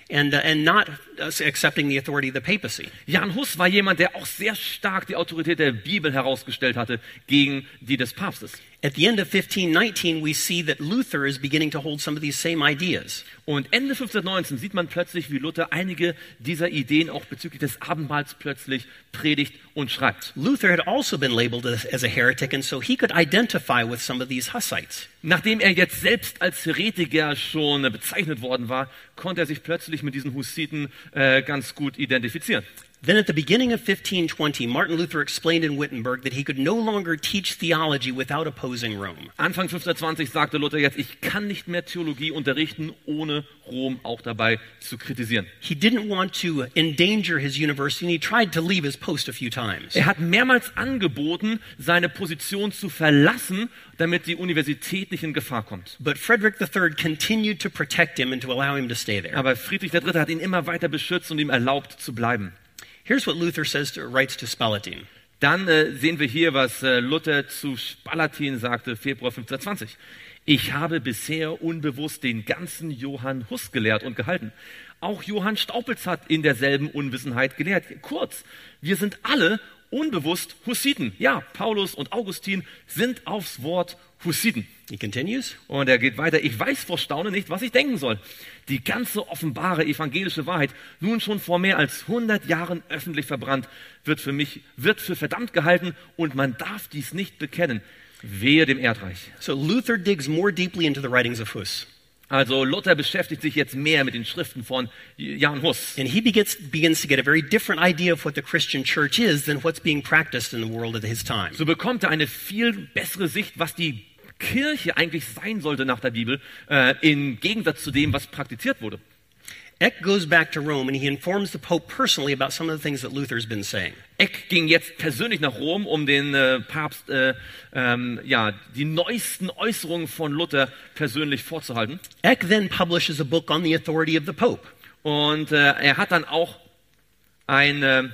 and not accepting the authority of the papacy. Jan Hus war jemand, der auch sehr stark die Autorität der Bibel herausgestellt hatte gegen die des Papstes. At the end of 1519, we see that Luther is beginning to hold some of these same ideas. Und Ende 1519 sieht man plötzlich, wie Luther einige dieser Ideen auch bezüglich des Abendmahls plötzlich predigt und schreibt. Luther had also been labeled as a heretic, and so he could identify with some of these Hussites. Nachdem er jetzt selbst als Heretiker schon bezeichnet worden war, konnte er sich plötzlich mit diesen Hussiten ganz gut identifizieren. Then at the beginning of 1520, Martin Luther explained in Wittenberg that he could no longer teach theology without opposing Rome. Anfang 1520 sagte Luther jetzt, ich kann nicht mehr Theologie unterrichten, ohne Rom auch dabei zu kritisieren. He didn't want to endanger his university, and he tried to leave his post a few times. Er hat mehrmals angeboten, seine Position zu verlassen, damit die Universität nicht in Gefahr kommt. But Frederick III continued to protect him and to allow him to stay there. Aber Friedrich III. Hat ihn immer weiter beschützt und ihm erlaubt zu bleiben. Here's what Luther writes to Spalatin. Dann sehen wir hier, was Luther zu Spalatin sagte, Februar 1520. Ich habe bisher unbewusst den ganzen Johann Hus gelehrt und gehalten. Auch Johann Staupitz hat in derselben Unwissenheit gelehrt. Kurz, wir sind alle unbewusst Hussiten. Ja, Paulus und Augustin sind aufs Wort Hussiten. He continues. Und er geht weiter. Ich weiß vor Staunen nicht, was ich denken soll. Die ganze offenbare evangelische Wahrheit, nun schon vor mehr als 100 Jahren öffentlich verbrannt, wird für verdammt gehalten und man darf dies nicht bekennen. Wehe dem Erdreich. So Luther digs more deeply into the writings of Hus. Also Luther beschäftigt sich jetzt mehr mit den Schriften von Jan Hus. And he begins to get a very different idea of what the Christian church is than what's being practiced in the world at his time. So bekommt er eine viel bessere Sicht, was die Kirche eigentlich sein sollte nach der Bibel, im Gegensatz zu dem, was praktiziert wurde. Eck goes back to Rome and he informs the Pope personally about some of the things that Luther's been saying. Eck ging jetzt persönlich nach Rom, um den Papst die neuesten Äußerungen von Luther persönlich vorzuhalten. Eck then publishes a book on the authority of the Pope. Und er hat dann auch ein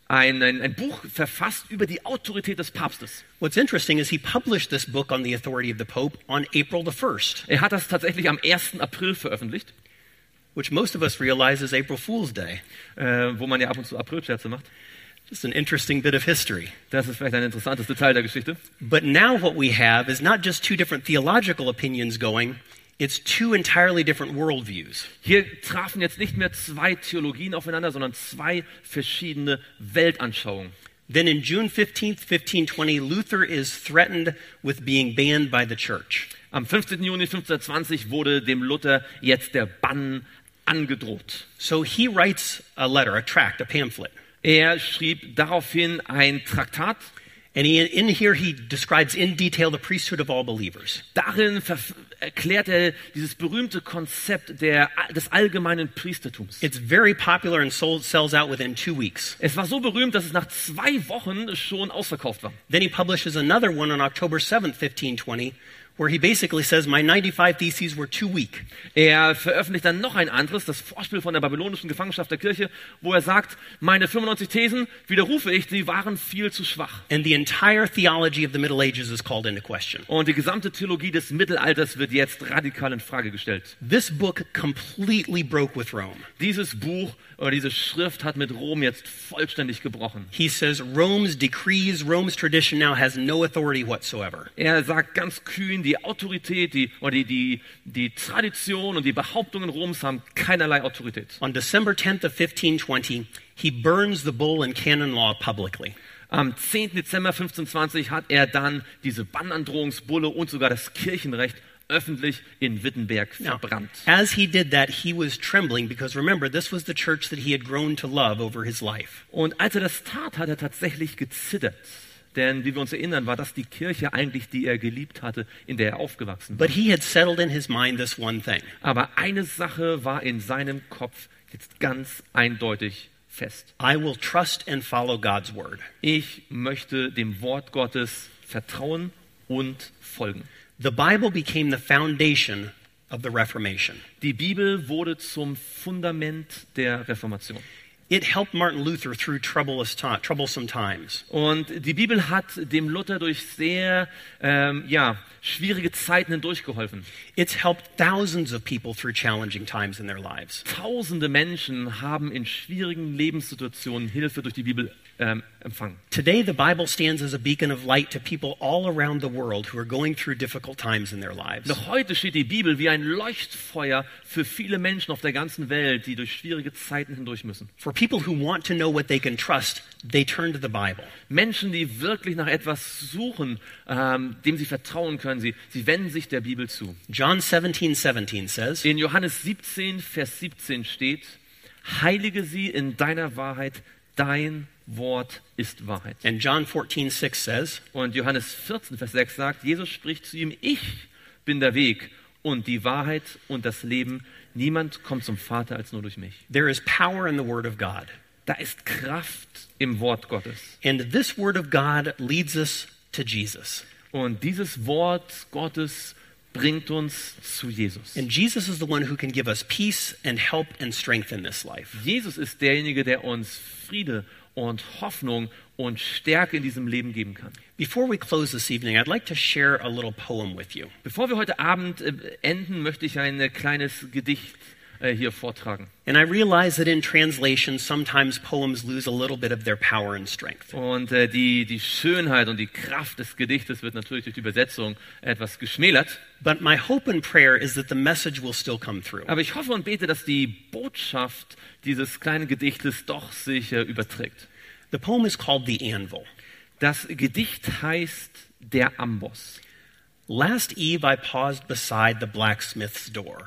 Buch verfasst über die Autorität des Papstes. What's interesting is he published this book on the authority of the Pope on April the 1st. Er hat das tatsächlich am 1. April veröffentlicht. Which most of us realize is April Fool's Day. Wo man ja ab und zu Aprilscherze macht. Just an interesting bit of history. Das ist vielleicht ein interessantes Detail der Geschichte. But now what we have is not just two different theological opinions going, it's two entirely different worldviews. Hier trafen jetzt nicht mehr zwei Theologien aufeinander, sondern zwei verschiedene Weltanschauungen. Then in June 15th, 1520, Luther is threatened with being banned by the church. Am 15. Juni 1520 wurde dem Luther jetzt der Bann angedroht. So he writes a letter, a tract, a pamphlet. Er schrieb daraufhin ein Traktat. And in here he describes in detail the priesthood of all believers. Darin erklärt er dieses berühmte Konzept des allgemeinen Priestertums. It's very popular and sells out within 2 weeks. Es war so berühmt, dass es nach 2 Wochen schon ausverkauft war. Then he publishes another one on October 7th, 1520, where he basically says, my 95 theses were too weak. Er veröffentlicht dann noch ein anderes, das Vorspiel von der babylonischen Gefangenschaft der Kirche, wo er sagt, meine 95 Thesen, widerrufe ich, sie waren viel zu schwach. And the entire theology of the Middle Ages is called into question. Und die gesamte Theologie des Mittelalters wird jetzt radikal in Frage gestellt. This book completely broke with Rome. Dieses Buch oder diese Schrift hat mit Rom jetzt vollständig gebrochen. He says Rome's decrees, Rome's tradition now has no authority whatsoever. Er sagt ganz kühn, die Autorität, die Tradition und die Behauptungen Roms haben keinerlei Autorität. On December 10th of 1520, he burns the bull and canon law publicly. Am 10. Dezember 1520 hat er dann diese Bannandrohungsbulle und sogar das Kirchenrecht öffentlich in Wittenberg verbrannt. Now, as he did that, he was trembling because remember, this was the church that he had grown to love over his life. Und als er das tat, hat er tatsächlich gezittert. Denn, wie wir uns erinnern, war das die Kirche eigentlich, die er geliebt hatte, in der er aufgewachsen war. But he had settled in his mind this one thing. Aber eine Sache war in seinem Kopf jetzt ganz eindeutig fest. I will trust and follow God's word. Ich möchte dem Wort Gottes vertrauen und folgen. The Bible became the foundation of the Reformation. Die Bibel wurde zum Fundament der Reformation. It helped Martin Luther through troublesome times. Und die Bibel hat dem Luther durch sehr schwierige Zeiten hindurchgeholfen. It's helped thousands of people through challenging times in their lives. Tausende Menschen haben in schwierigen Lebenssituationen Hilfe durch die Bibel empfangen. Today, the Bible stands as a beacon of light to people all around the world who are going through difficult times in their lives. Noch heute steht die Bibel wie ein Leuchtfeuer für viele Menschen auf der ganzen Welt, die durch schwierige Zeiten hindurch müssen. For people who want to know what they can trust, they turn to the Bible. Menschen, die wirklich nach etwas suchen, dem sie vertrauen können, sie wenden sich der Bibel zu. John 17:17 says, In Johannes 17, Vers 17 steht, heilige sie in deiner Wahrheit, dein Wort ist Wahrheit. and John 14:6 says, Und Johannes 14, Vers 6 sagt, Jesus spricht zu ihm, ich bin der Weg und die Wahrheit und das Leben. Niemand kommt zum Vater als nur durch mich. there is power in the Word of God. Da ist Kraft im Wort Gottes. And this Word of God leads us to Jesus. Und dieses Wort Gottes bringt uns zu Jesus. And Jesus is the one who can give us peace and help and strength in this life. Jesus ist derjenige, der uns Friede und Hoffnung und Stärke in diesem Leben geben kann. Before we close this evening, I'd like to share a little poem with you. Bevor wir heute Abend enden, möchte ich ein kleines Gedicht hier vortragen. And I realize that in translation, sometimes poems lose a little bit of their power and strength. Und die Schönheit und die Kraft des Gedichtes wird natürlich durch die Übersetzung etwas geschmälert. But my hope and prayer is that the message will still come through. Aber ich hoffe und bete, dass die Botschaft dieses kleinen Gedichtes doch sich überträgt. The poem is called The Anvil. Das Gedicht heißt Der Amboss. Last eve I paused beside the blacksmith's door.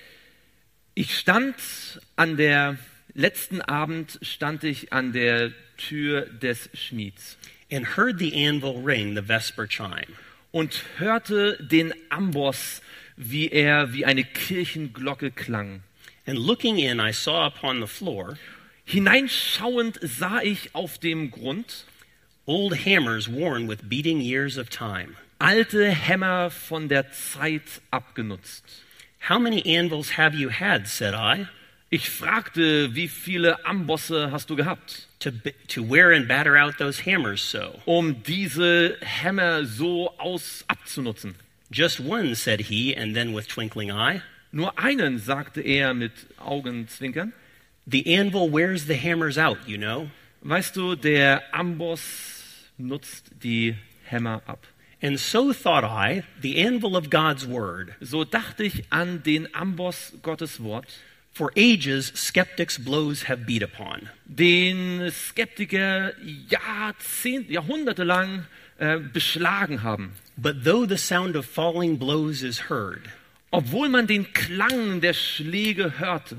Letzten Abend stand ich an der Tür des Schmieds and heard the anvil ring the vesper chime. und hörte den Amboss, wie er wie eine Kirchenglocke klang. And looking in, I saw upon the floor Hineinschauend sah ich auf dem Grund old hammers worn with beating years of time. alte Hämmer von der Zeit abgenutzt. How many anvils have you had, said I, Ich fragte, wie viele Ambosse hast du gehabt, to wear and batter out those hammers so? um diese Hämmer so abzunutzen? Just one, said he, and then with twinkling eye, Nur einen, sagte er mit Augenzwinkern. the anvil wears the hammers out, you know. Weißt du, der Amboss nutzt die Hämmer ab. And so thought I, the anvil of God's word. So dachte ich an den Amboss Gottes Wort, For ages, skeptics' blows have beat upon. den Skeptiker jahrhundertelang beschlagen haben. But though the sound of falling blows is heard, Obwohl man den Klang der Schläge hörte,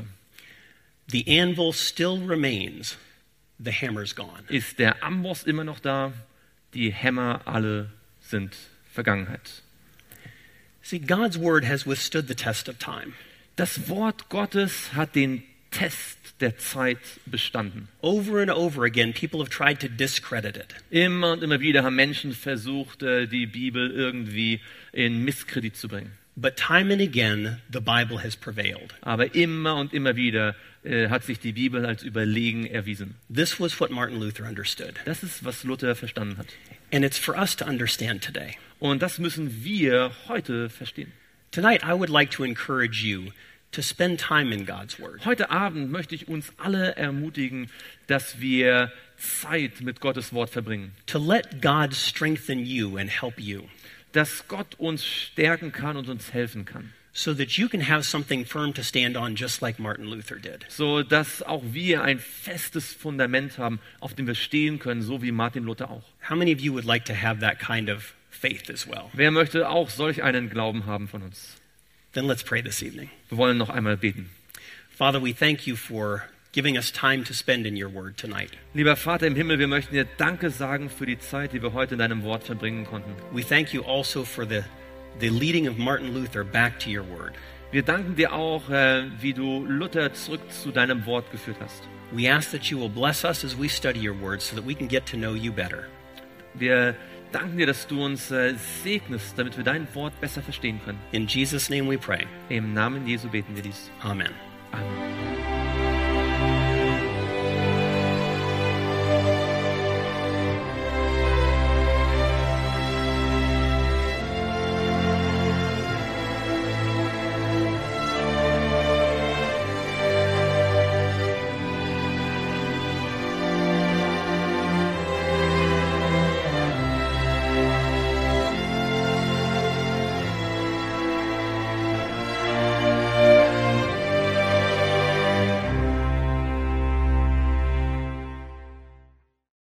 the anvil still remains, the hammer's gone. ist der Amboss immer noch da, die Hämmer alle sind Vergangenheit. See, God's word has withstood the test of time. Das Wort Gottes hat den Test der Zeit bestanden. Over and over again, people have tried to discredit it. Immer und immer wieder haben Menschen versucht, die Bibel irgendwie in Misskredit zu bringen. But time and again, the Bible has prevailed. Aber immer und immer wieder hat sich die Bibel als überlegen erwiesen. This was what Martin Luther understood. Das ist, was Luther verstanden hat. And it's for us to understand today. Und das müssen wir heute verstehen. Tonight, I would like to encourage you to spend time in God's word. Heute Abend möchte ich uns alle ermutigen, dass wir Zeit mit Gottes Wort verbringen. To let God strengthen you and help you, Dass Gott uns stärken kann und uns helfen kann. so that you can have something firm to stand on, just like Martin Luther did. So dass auch wir ein festes Fundament haben, auf dem wir stehen können, so wie Martin Luther auch. How many of you would like to have that kind of faith as well? Wer möchte auch solch einen Glauben haben von uns? Then let's pray this evening. Wir wollen noch einmal beten. Father, we thank you for giving us time to spend in your word tonight. Lieber Vater im Himmel, wir möchten dir Danke sagen für die Zeit, die wir heute in deinem Wort verbringen konnten. We thank you also for the leading of Martin Luther back to your word. Wir danken dir auch, wie du Luther zurück zu deinem Wort geführt hast. We ask that you will bless us as we study your word so that we can get to know you better. Wir danken dir, dass du uns segnest, damit wir dein Wort besser verstehen können. In Jesus' name we pray. Im Namen Jesu beten wir dies. Amen. Amen.